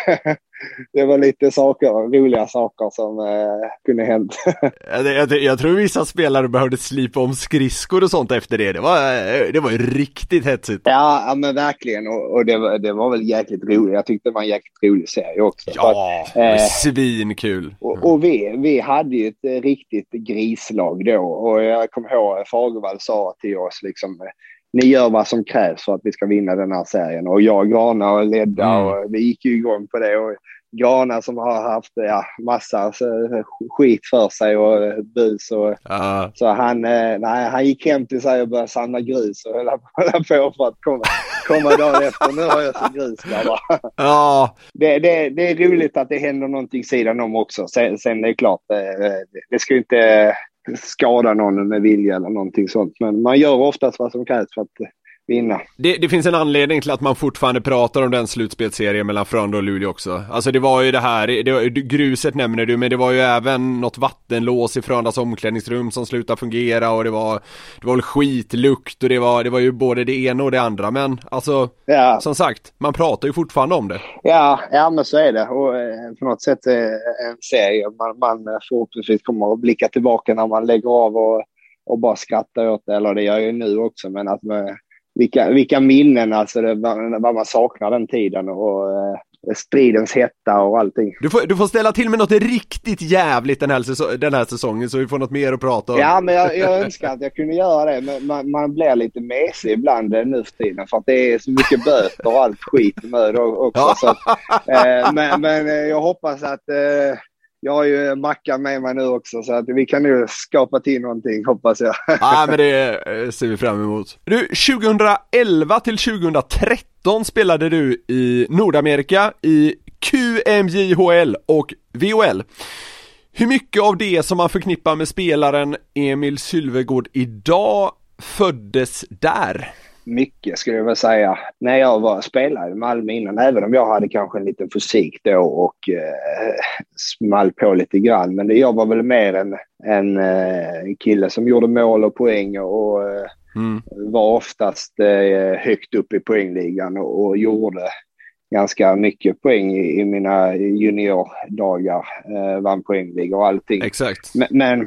det var lite saker, roliga saker som eh, kunde hänt. jag, jag, jag tror vissa spelare behövde slipa om skridskor och sånt efter det. Det var, det var ju riktigt hetsigt. Ja, ja men verkligen. Och, och det, var, det var väl jäkligt roligt. Jag tyckte det var en jäkligt rolig serie också. Ja, att, eh, svinkul. Och, och vi, vi hade ju ett riktigt grislag då. Och jag kommer ihåg Fagervall sa till oss liksom, ni gör vad som krävs för att vi ska vinna den här serien. Och jag, Grana och Ledda mm. och vi gick ju igång på det. Och Grana som har haft ja, massa så, skit för sig och bus. Och, uh. Så han, nej, han gick hem till sig och började samla grus och höll på för att komma, komma dagen efter. Nu har jag så grus där bara. Uh. Det, det, det är roligt att det händer någonting sidan om också. Sen, sen det är klart, det, det ska ju inte skada någon med vilja eller någonting sånt. Men man gör oftast vad som krävs för att vinna. Det, det finns en anledning till att man fortfarande pratar om den slutspelsserien mellan Frölunda och Luleå också. Alltså det var ju det här, det, gruset nämner du, men det var ju även något vattenlås i Frölundas omklädningsrum som slutade fungera och det var, det var väl skitlukt och det var, det var ju både det ena och det andra. Men alltså, ja. Som sagt, man pratar ju fortfarande om det. Ja, ja men så är det. Och eh, på något sätt eh, en serie man, man förhoppningsvis kommer att blicka tillbaka när man lägger av och, och bara skrattar åt det. Eller det gör jag ju nu också, men att man Vilka, vilka minnen, alltså det, vad man saknar den tiden och eh, stridens hetta och allting. Du får, du får ställa till med något riktigt jävligt den här, säsong, den här säsongen så vi får något mer att prata om. Ja, men jag, jag önskar att jag kunde göra det, men man, man blir lite mesig ibland nu för tiden för att det är så mycket böter och allt skit med också. Så att, eh, men, men jag hoppas att eh, jag har ju Mackan med mig nu också så att vi kan nu skapa till någonting, hoppas jag. Ja, men det ser vi fram emot. Du, tjugoelva till tjugotretton spelade du i Nordamerika i Q M J H L och V H L. Hur mycket av det som man förknippar med spelaren Emil Sylvegård idag föddes där? Mycket skulle jag väl säga. När jag var spelare i Malmö innan, även om jag hade kanske en liten fysik då och eh, small på lite grann. Men jag var väl mer en, en eh, kille som gjorde mål och poäng och eh, mm. var oftast eh, högt upp i poängligan och, och gjorde ganska mycket poäng i, i mina juniordagar. Eh, vann poängliga och allting. Exakt. Men, men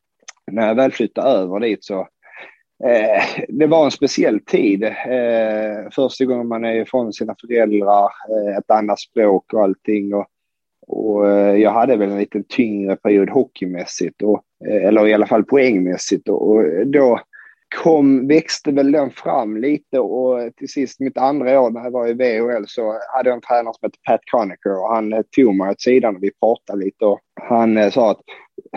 när jag väl flyttade över dit så Eh, det var en speciell tid. Eh, första gången man är ifrån sina föräldrar, eh, ett annat språk och allting. Och, och eh, jag hade väl en lite tyngre period hockeymässigt, och, eh, eller i alla fall poängmässigt. Och, och då kom, växte väl den fram lite och till sist mitt andra år när jag var i V H L så hade jag en tränare som hette Pat Conacher och han eh, tog mig åt sidan och vi pratade lite och han eh, sa att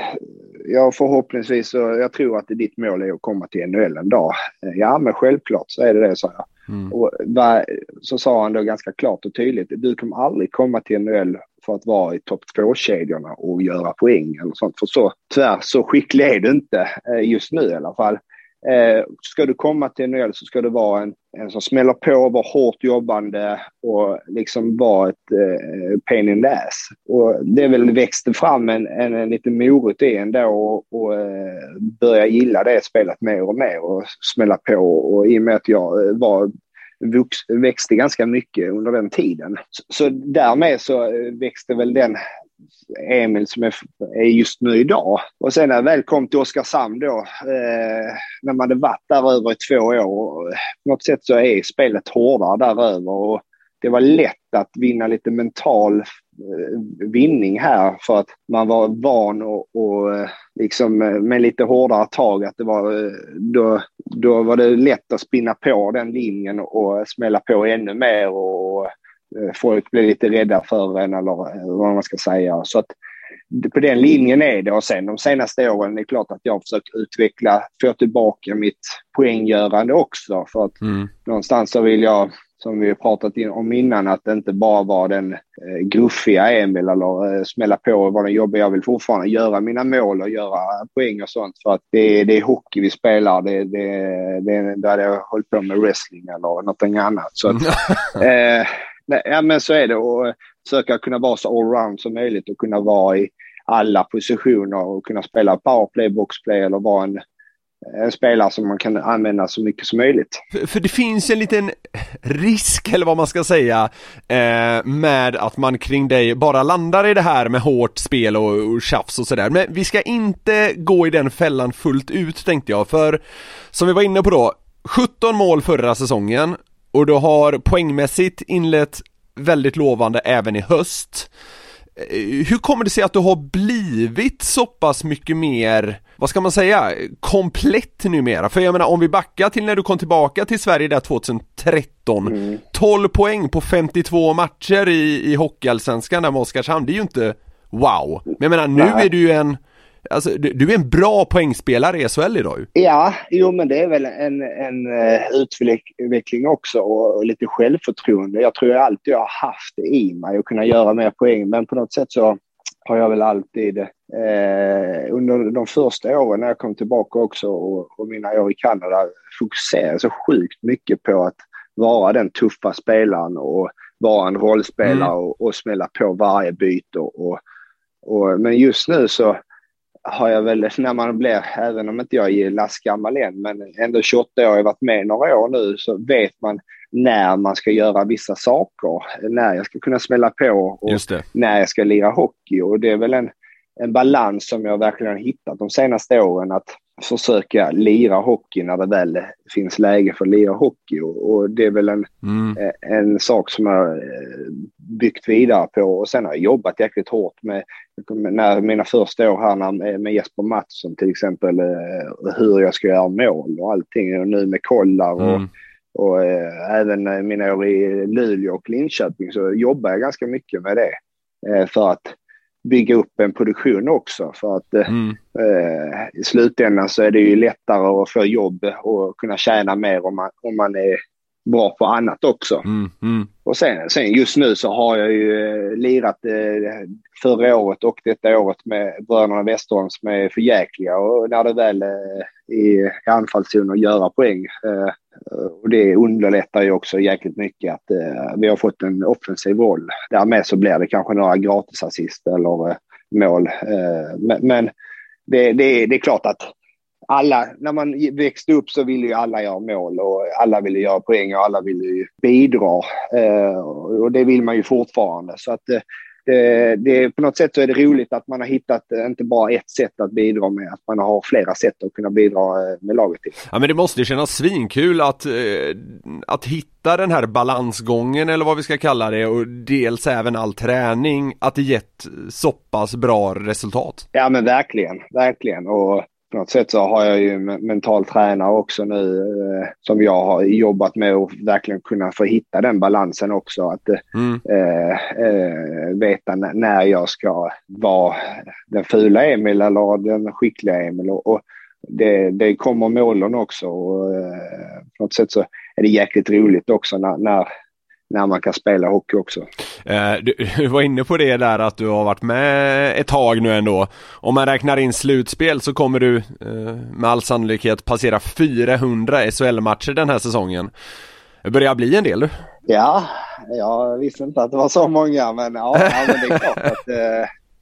ja, förhoppningsvis så jag tror att det ditt mål är att komma till N H L en dag. Ja, men självklart så är det det, sa jag. Mm. Och va, så sa han då ganska klart och tydligt, du kommer aldrig komma till N H L för att vara i topp två-kedjorna och göra poäng eller sånt. För så, tyvärr, så skicklig är du inte just nu i alla fall. Eh, ska du komma till N H L så ska du vara en, en som smäller på, vara hårt jobbande och liksom vara ett eh, pain in the ass. Och det är väl växte fram en, en, en liten morot i en då och, och eh, börja gilla det spelet mer och mer och smälla på. Och i och med att jag var vux, växte ganska mycket under den tiden. Så, så därmed så växte väl den Emil som är, är just nu idag. Och sen när jag väl kom till Oskarshamn då, eh, när man hade varit där över i två år, på något sätt så är spelet hårdare däröver och det var lätt att vinna lite mental eh, vinning här för att man var van och, och liksom med lite hårdare tag att det var, då, då var det lätt att spinna på den linjen och smälla på ännu mer och folk blir lite rädda för en eller vad man ska säga. Så att på den linjen är det. Och sen de senaste åren är det klart att jag har försökt utveckla, få tillbaka mitt poänggörande också. För att mm. någonstans så vill jag, som vi har pratat om innan, att det inte bara var den eh, gruffiga Emil eller eh, smälla på vad den jobbar. Jag vill fortfarande göra mina mål och göra poäng och sånt. För att det, det är hockey vi spelar. Det, det, det, det hade jag hållit på med wrestling eller någonting annat. Så att, eh, ja, men så är det, och försöka kunna vara så allround som möjligt och kunna vara i alla positioner och kunna spela powerplay, boxplay eller vara en, en spelare som man kan använda så mycket som möjligt. För, för det finns en liten risk, eller vad man ska säga, eh, med att man kring dig bara landar i det här med hårt spel och, och tjafs och sådär. Men vi ska inte gå i den fällan fullt ut, tänkte jag. För som vi var inne på då, sjutton mål förra säsongen, och du har poängmässigt inlett väldigt lovande även i höst. Hur kommer det sig att du har blivit så pass mycket mer, vad ska man säga, komplett numera? För jag menar, om vi backar till när du kom tillbaka till Sverige där tjugohundratretton, mm. tolv poäng på femtiotvå matcher i, i Hockeyallsvenskan där med Oskarshamn, det är ju inte wow. Men jag menar, nu Nej. är du ju en Alltså, du, du är en bra poängspelare i S H L idag ju. Ja, jo men det är väl en, en uh, utveckling också och, och lite självförtroende. Jag tror jag alltid har haft det i mig att kunna göra mer poäng, men på något sätt så har jag väl alltid uh, under de första åren när jag kom tillbaka också och, och mina år i Kanada fokuserade så sjukt mycket på att vara den tuffa spelaren och vara en rollspelare mm. och, och smälla på varje byte och, och, och, men just nu så har jag väl, när man blir, även om inte jag är lastgammal än, men ändå tjugoåtta år, jag har varit med några år nu, så vet man när man ska göra vissa saker, när jag ska kunna smälla på och när jag ska lira hockey, och det är väl en, en balans som jag verkligen har hittat de senaste åren, att försöka lira hockey när det väl finns läge för att lira hockey, och, och det är väl en, mm. en sak som jag har byggt vidare på, och sen har jag jobbat jäkligt hårt med, när mina första år här med Jesper Mattsson till exempel, hur jag ska göra mål och allting, och nu med kollar och, mm. och, och även mina år i Luleå och Linköping så jobbar jag ganska mycket med det för att bygga upp en produktion också, för att mm. eh, i slutändan så är det ju lättare att få jobb och kunna tjäna mer om man, om man är bra på annat också. Mm. Mm. Och sen, sen just nu så har jag ju eh, lirat eh, förra året och detta året med bröderna Westerholm som är förjäkliga, och när det väl eh, i anfallszon att göra poäng. Eh, och det underlättar ju också jäkligt mycket att eh, vi har fått en offensiv roll. Därmed så blir det kanske några gratisassist eller eh, mål. Eh, men men det, det, det är klart att alla, när man växte upp så ville ju alla göra mål och alla ville göra poäng och alla ville ju bidra. Eh, och det vill man ju fortfarande. Så att eh, det, det, på något sätt så är det roligt att man har hittat inte bara ett sätt att bidra med, att man har flera sätt att kunna bidra med laget till. Ja, men det måste ju kännas svinkul att, eh, att hitta den här balansgången eller vad vi ska kalla det, och dels även all träning, att det gett så pass bra resultat. Ja men verkligen, verkligen. Och på något sätt så har jag ju mental tränare också nu eh, som jag har jobbat med att verkligen kunna få hitta den balansen också. Att mm. eh, eh, veta n- när jag ska vara den fula Emil eller den skickliga Emil. Och, och det, det kommer målen också. Och, eh, på något sätt så är det jäkligt roligt också när, när när man kan spela hockey också. Eh, du, du var inne på det där att du har varit med ett tag nu ändå. Om man räknar in slutspel så kommer du eh, med all sannolikhet passera fyrahundra S H L-matcher den här säsongen. Det börjar bli en del du. Ja, jag visste inte att det var så många, men ja, ja men det är klart att eh,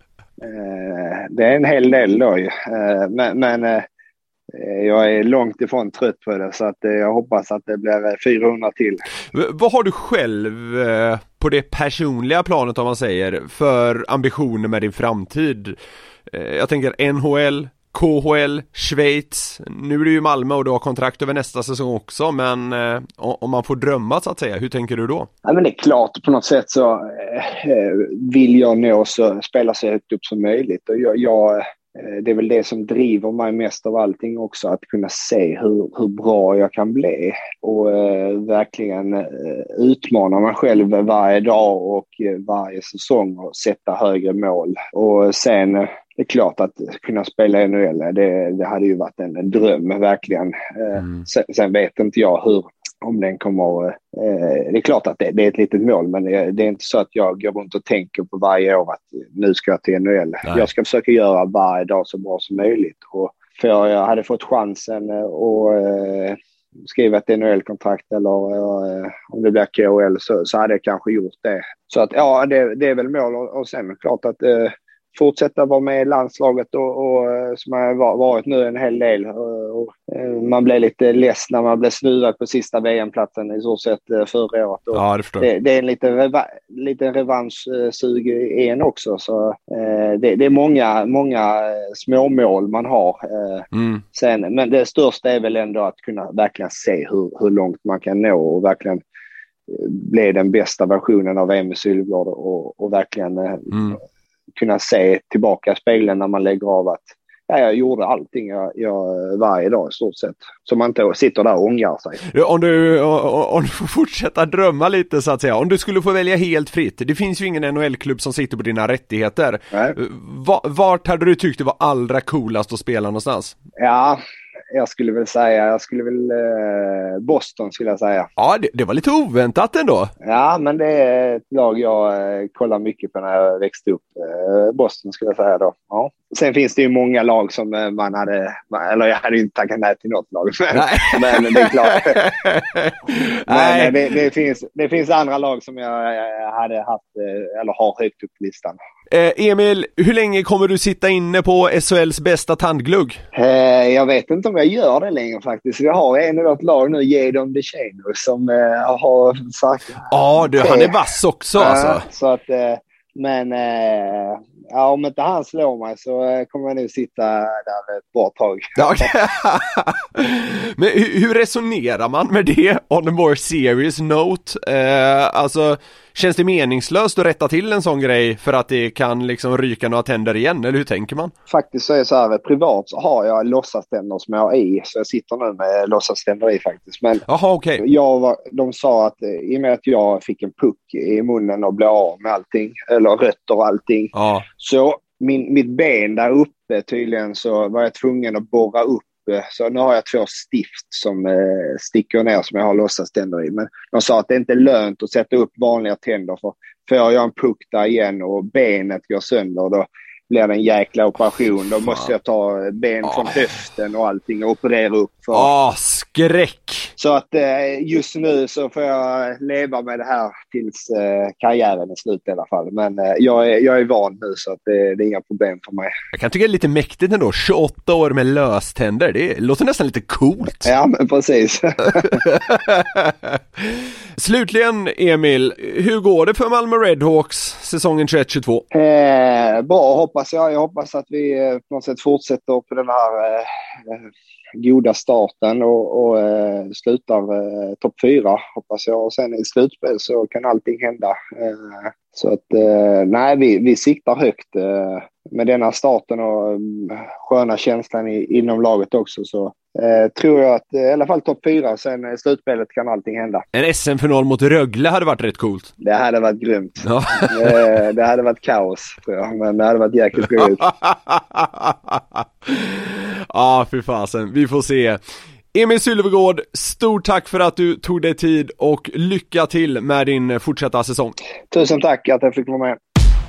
eh, det är en hel del då ju. Eh, men men eh, jag är långt ifrån trött på det, så att jag hoppas att det blir fyrahundra till. V- vad har du själv eh, på det personliga planet, om man säger, för ambitioner med din framtid? Eh, jag tänker N H L, K H L, Schweiz. Nu är du ju i Malmö och du har kontrakt över nästa säsong också, men eh, om man får drömma så att säga, hur tänker du då? Ja, men det är klart, på något sätt så eh, vill jag nå så spela så högt upp som möjligt, och jag, jag det är väl det som driver mig mest av allting också, att kunna se hur, hur bra jag kan bli och eh, verkligen eh, utmana mig själv varje dag och eh, varje säsong och sätta högre mål. Och sen eh, det är klart att kunna spela i N H L, det, det hade ju varit en, en dröm verkligen. Eh, mm. sen, sen vet inte jag hur, om den kommer, eh, det är klart att det, det är ett litet mål, men det, det är inte så att jag går runt och tänker på varje år att nu ska jag till N H L. Nej. Jag ska försöka göra varje dag så bra som möjligt, och för jag hade fått chansen att eh, skriva ett N H L-kontrakt eller eh, om det blir K H L så, så hade jag kanske gjort det. Så att ja, det, det är väl mål, och, och sen klart att eh, fortsätta vara med i landslaget och, och som har varit nu en hel del. Och, och, man blev lite less när man blev snuvad på sista V M-platsen i så sätt förra året. Ja, det, förstår. det, det är en liten, reva, liten revanschsug i en också. Så, eh, det, det är många, många småmål man har. Eh, mm. sen, men det största är väl ändå att kunna verkligen se hur, hur långt man kan nå och verkligen bli den bästa versionen av Emil Sylvegård och, och verkligen eh, mm. kunna se tillbaka i spegeln när man lägger av att ja, jag gjorde allting jag, jag varje dag i stort sett. Så man inte sitter där och ångrar sig. Om du, om du får fortsätta drömma lite så att säga. Om du skulle få välja helt fritt. Det finns ju ingen N H L-klubb som sitter på dina rättigheter. Va, vart hade du tyckt det var allra coolast att spela någonstans? Ja, jag skulle väl säga, jag skulle väl eh, Boston skulle jag säga. Ja, det, det var lite oväntat ändå. Ja, men det är ett lag jag eh, kollar mycket på när jag växte upp. Eh, Boston skulle jag säga då. Ja. Sen finns det ju många lag som eh, man hade, eller jag hade ju inte tackat nej till något lag. Men, men det är klart. men eh, det, det, finns, det finns andra lag som jag hade haft, eh, eller har högt upp på listan. Eh, Emil, hur länge kommer du sitta inne på S H L:s bästa tandglugg? Eh, jag vet inte om jag gör det längre faktiskt. Vi har en i vårt lag nu, Jadon DeChano, som eh, har sagt... Ja, du, han är vass också alltså. Eh, så att, eh, men eh, ja, om inte han slår mig så eh, kommer jag nu sitta där ett bra tag. Ja, okay. Men hur, hur resonerar man med det on a more serious note? Eh, alltså... Känns det meningslöst att rätta till en sån grej för att det kan liksom ryka några tänder igen? Eller hur tänker man? Faktiskt så är det så här, privat så har jag låtsaständer som jag har i. Så jag sitter nu med låtsaständer i faktiskt. Men Aha, okay. jag var, de sa att i och med att jag fick en puck i munnen och blev av med allting, eller rötter och allting. Ja. Så min, mitt ben där uppe tydligen så var jag tvungen att borra upp. Så nu har jag två stift som eh, sticker ner som jag har låtsaständer i. Men de sa att det inte är lönt att sätta upp vanliga tänder. För får jag en puck där igen och benet går sönder, då blir det en jäkla operation. Då måste jag ta ben oh. från höften och allting och operera upp. För... Åh, skräck! Så att eh, just nu så får jag leva med det här tills eh, karriären är slut i alla fall. Men eh, jag, är, jag är van nu så att det, det är inga problem för mig. Jag kan tycka det är lite mäktigt ändå. tjugoåtta år med löständer. Det låter nästan lite coolt. Ja, men precis. Slutligen, Emil, hur går det för Malmö Redhawks säsongen tjugoett tjugotvå? Eh, bra, hoppas jag. Jag hoppas att vi eh, på något sätt fortsätter på den här eh, goda starten och, och eh, slutar eh, topp fyra, hoppas jag. Och sen i slutspel så kan allting hända. Eh, så att, eh, nej, vi, vi siktar högt. Eh, med denna starten och um, sköna känslan i, inom laget också så eh, tror jag att eh, i alla fall topp fyra, sen i slutspelet kan allting hända. En S M-final mot Rögle hade varit rätt coolt. Det hade varit grymt. Ja. eh, det hade varit kaos, tror jag, men det hade varit jäkligt roligt. Ja, för fasen. Vi får se. Emil Sylvegård, stort tack för att du tog dig tid och lycka till med din fortsatta säsong. Tusen tack att jag fick vara med.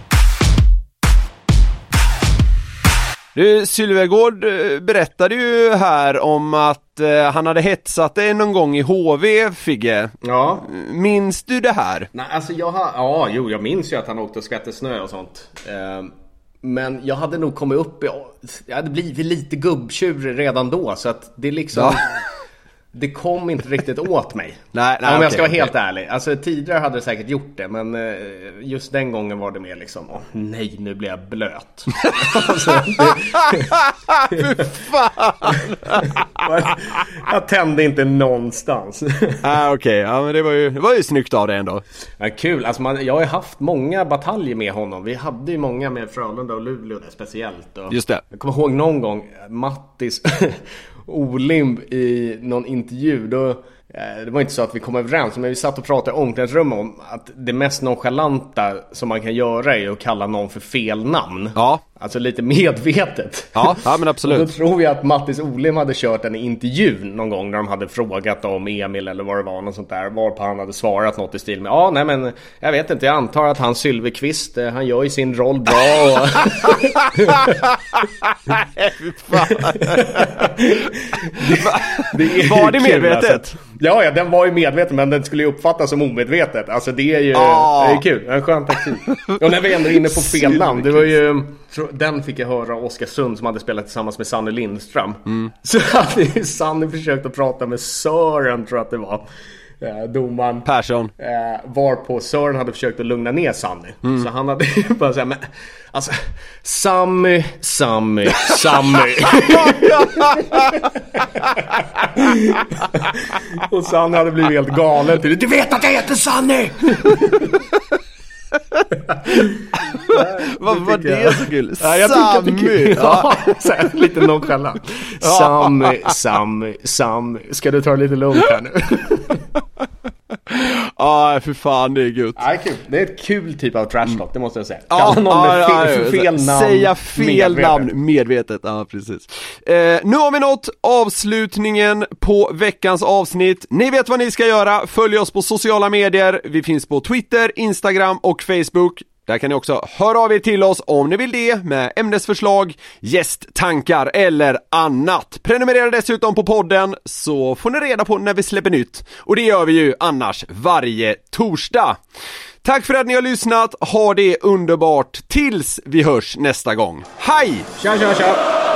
Du, Sylvegård berättade ju här om att eh, han hade hetsat dig någon gång i H V, Figge. Ja. Minns du det här? Nej, alltså jag har... Ja, jo, jag minns ju att han åkte och skvätte snö och sånt. Eh, men jag hade nog kommit upp i... Jag hade blivit lite gubbtjur redan då, så att det liksom... Ja. Det kom inte riktigt åt mig. Nej, nej, om okay, jag ska vara okay. helt ärlig. Alltså tidigare hade det säkert gjort det, men just den gången var det mer liksom, åh nej, nu blir jag blöt. Alltså, Fy fan! Jag tände inte någonstans. Ah, okej, okay. Ja, men det var ju, det var ju snyggt av det ändå. Ja, kul. Alltså man, jag har ju haft många bataljer med honom. Vi hade ju många med Frölunda och Luleå där, speciellt. Och just det. Jag kommer ihåg någon gång Mattis Olimb i någon intervju, då, det var inte så att vi kom överens, men vi satt och pratade i omklädningsrum om att det mest nonchalanta som man kan göra är att kalla någon för fel namn. Ja. Alltså lite medvetet. Ja, ja men absolut. Och då tror jag att Mattis Olimb hade kört en intervju någon gång där de hade frågat om Emil eller vad det var, något sånt där, varpå han hade svarat något i stil med, ja nej men jag vet inte, jag antar att han Sylvekvist, han gör ju sin roll bra och... det var det medvetet? Alltså. Ja, ja, den var ju medveten, men den skulle ju uppfattas som omedvetet. Alltså det är ju oh. det är kul, en skön taktik. Och när vi ändå är inne på fel namn, det var ju den fick jag höra av Oskarsund som hade spelat tillsammans med Sanne Lindström. Mm. Så hade Sanne försökt att prata med Sören, tror jag att det var. Eh, domaren Persson. Eh, var på Sören hade försökt att lugna ner Sanny. Mm. Så han hade bara såhär, men alltså Sammy, Sammy, Sammy. Och Sanny hade blivit helt galen till, du vet att jag heter Sanny. Vad var det så kul? Ja, jag Sammy. Ja, så här, lite nonchalant. Sammy, Sammy, Sammy. Ska du ta det lite lugnt här nu? Ja, för fan, det är gud. Ja, kul. Det är ett kul typ av trash talk, det måste jag säga. Ja, någon ja, med fel, ja, ja. fel namn. Säga fel medvetet. namn medvetet. Ja, precis. Eh, nu har vi nått avslutningen på veckans avsnitt. Ni vet vad ni ska göra. Följ oss på sociala medier. Vi finns på Twitter, Instagram och Facebook. Där kan ni också höra av er till oss om ni vill det med ämnesförslag, gästtankar eller annat. Prenumerera dessutom på podden så får ni reda på när vi släpper nytt. Och det gör vi ju annars varje torsdag. Tack för att ni har lyssnat. Ha det underbart tills vi hörs nästa gång. Hej! Tja, tja, tja!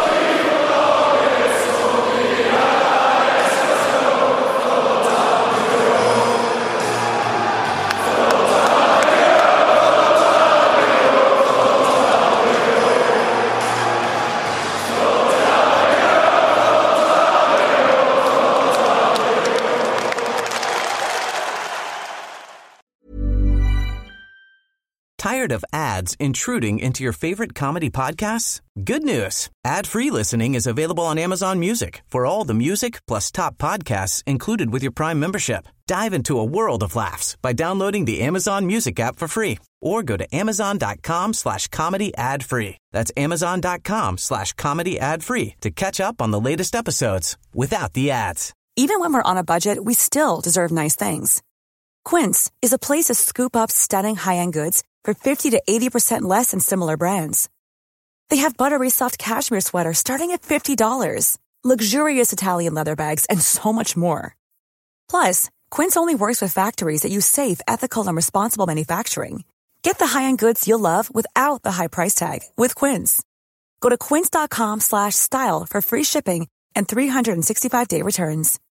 Tired of ads intruding into your favorite comedy podcasts? Good news. Ad-free listening is available on Amazon Music for all the music plus top podcasts included with your Prime membership. Dive into a world of laughs by downloading the Amazon Music app for free or go to amazon.com slash comedy ad free. That's amazon.com slash comedy ad free to catch up on the latest episodes without the ads. Even when we're on a budget, we still deserve nice things. Quince is a place to scoop up stunning high-end goods for fifty to eighty percent less than similar brands. They have buttery soft cashmere sweaters starting at fifty dollars, luxurious Italian leather bags, and so much more. Plus, Quince only works with factories that use safe, ethical, and responsible manufacturing. Get the high-end goods you'll love without the high price tag with Quince. Go to quince.com slash style for free shipping and three sixty-five day returns.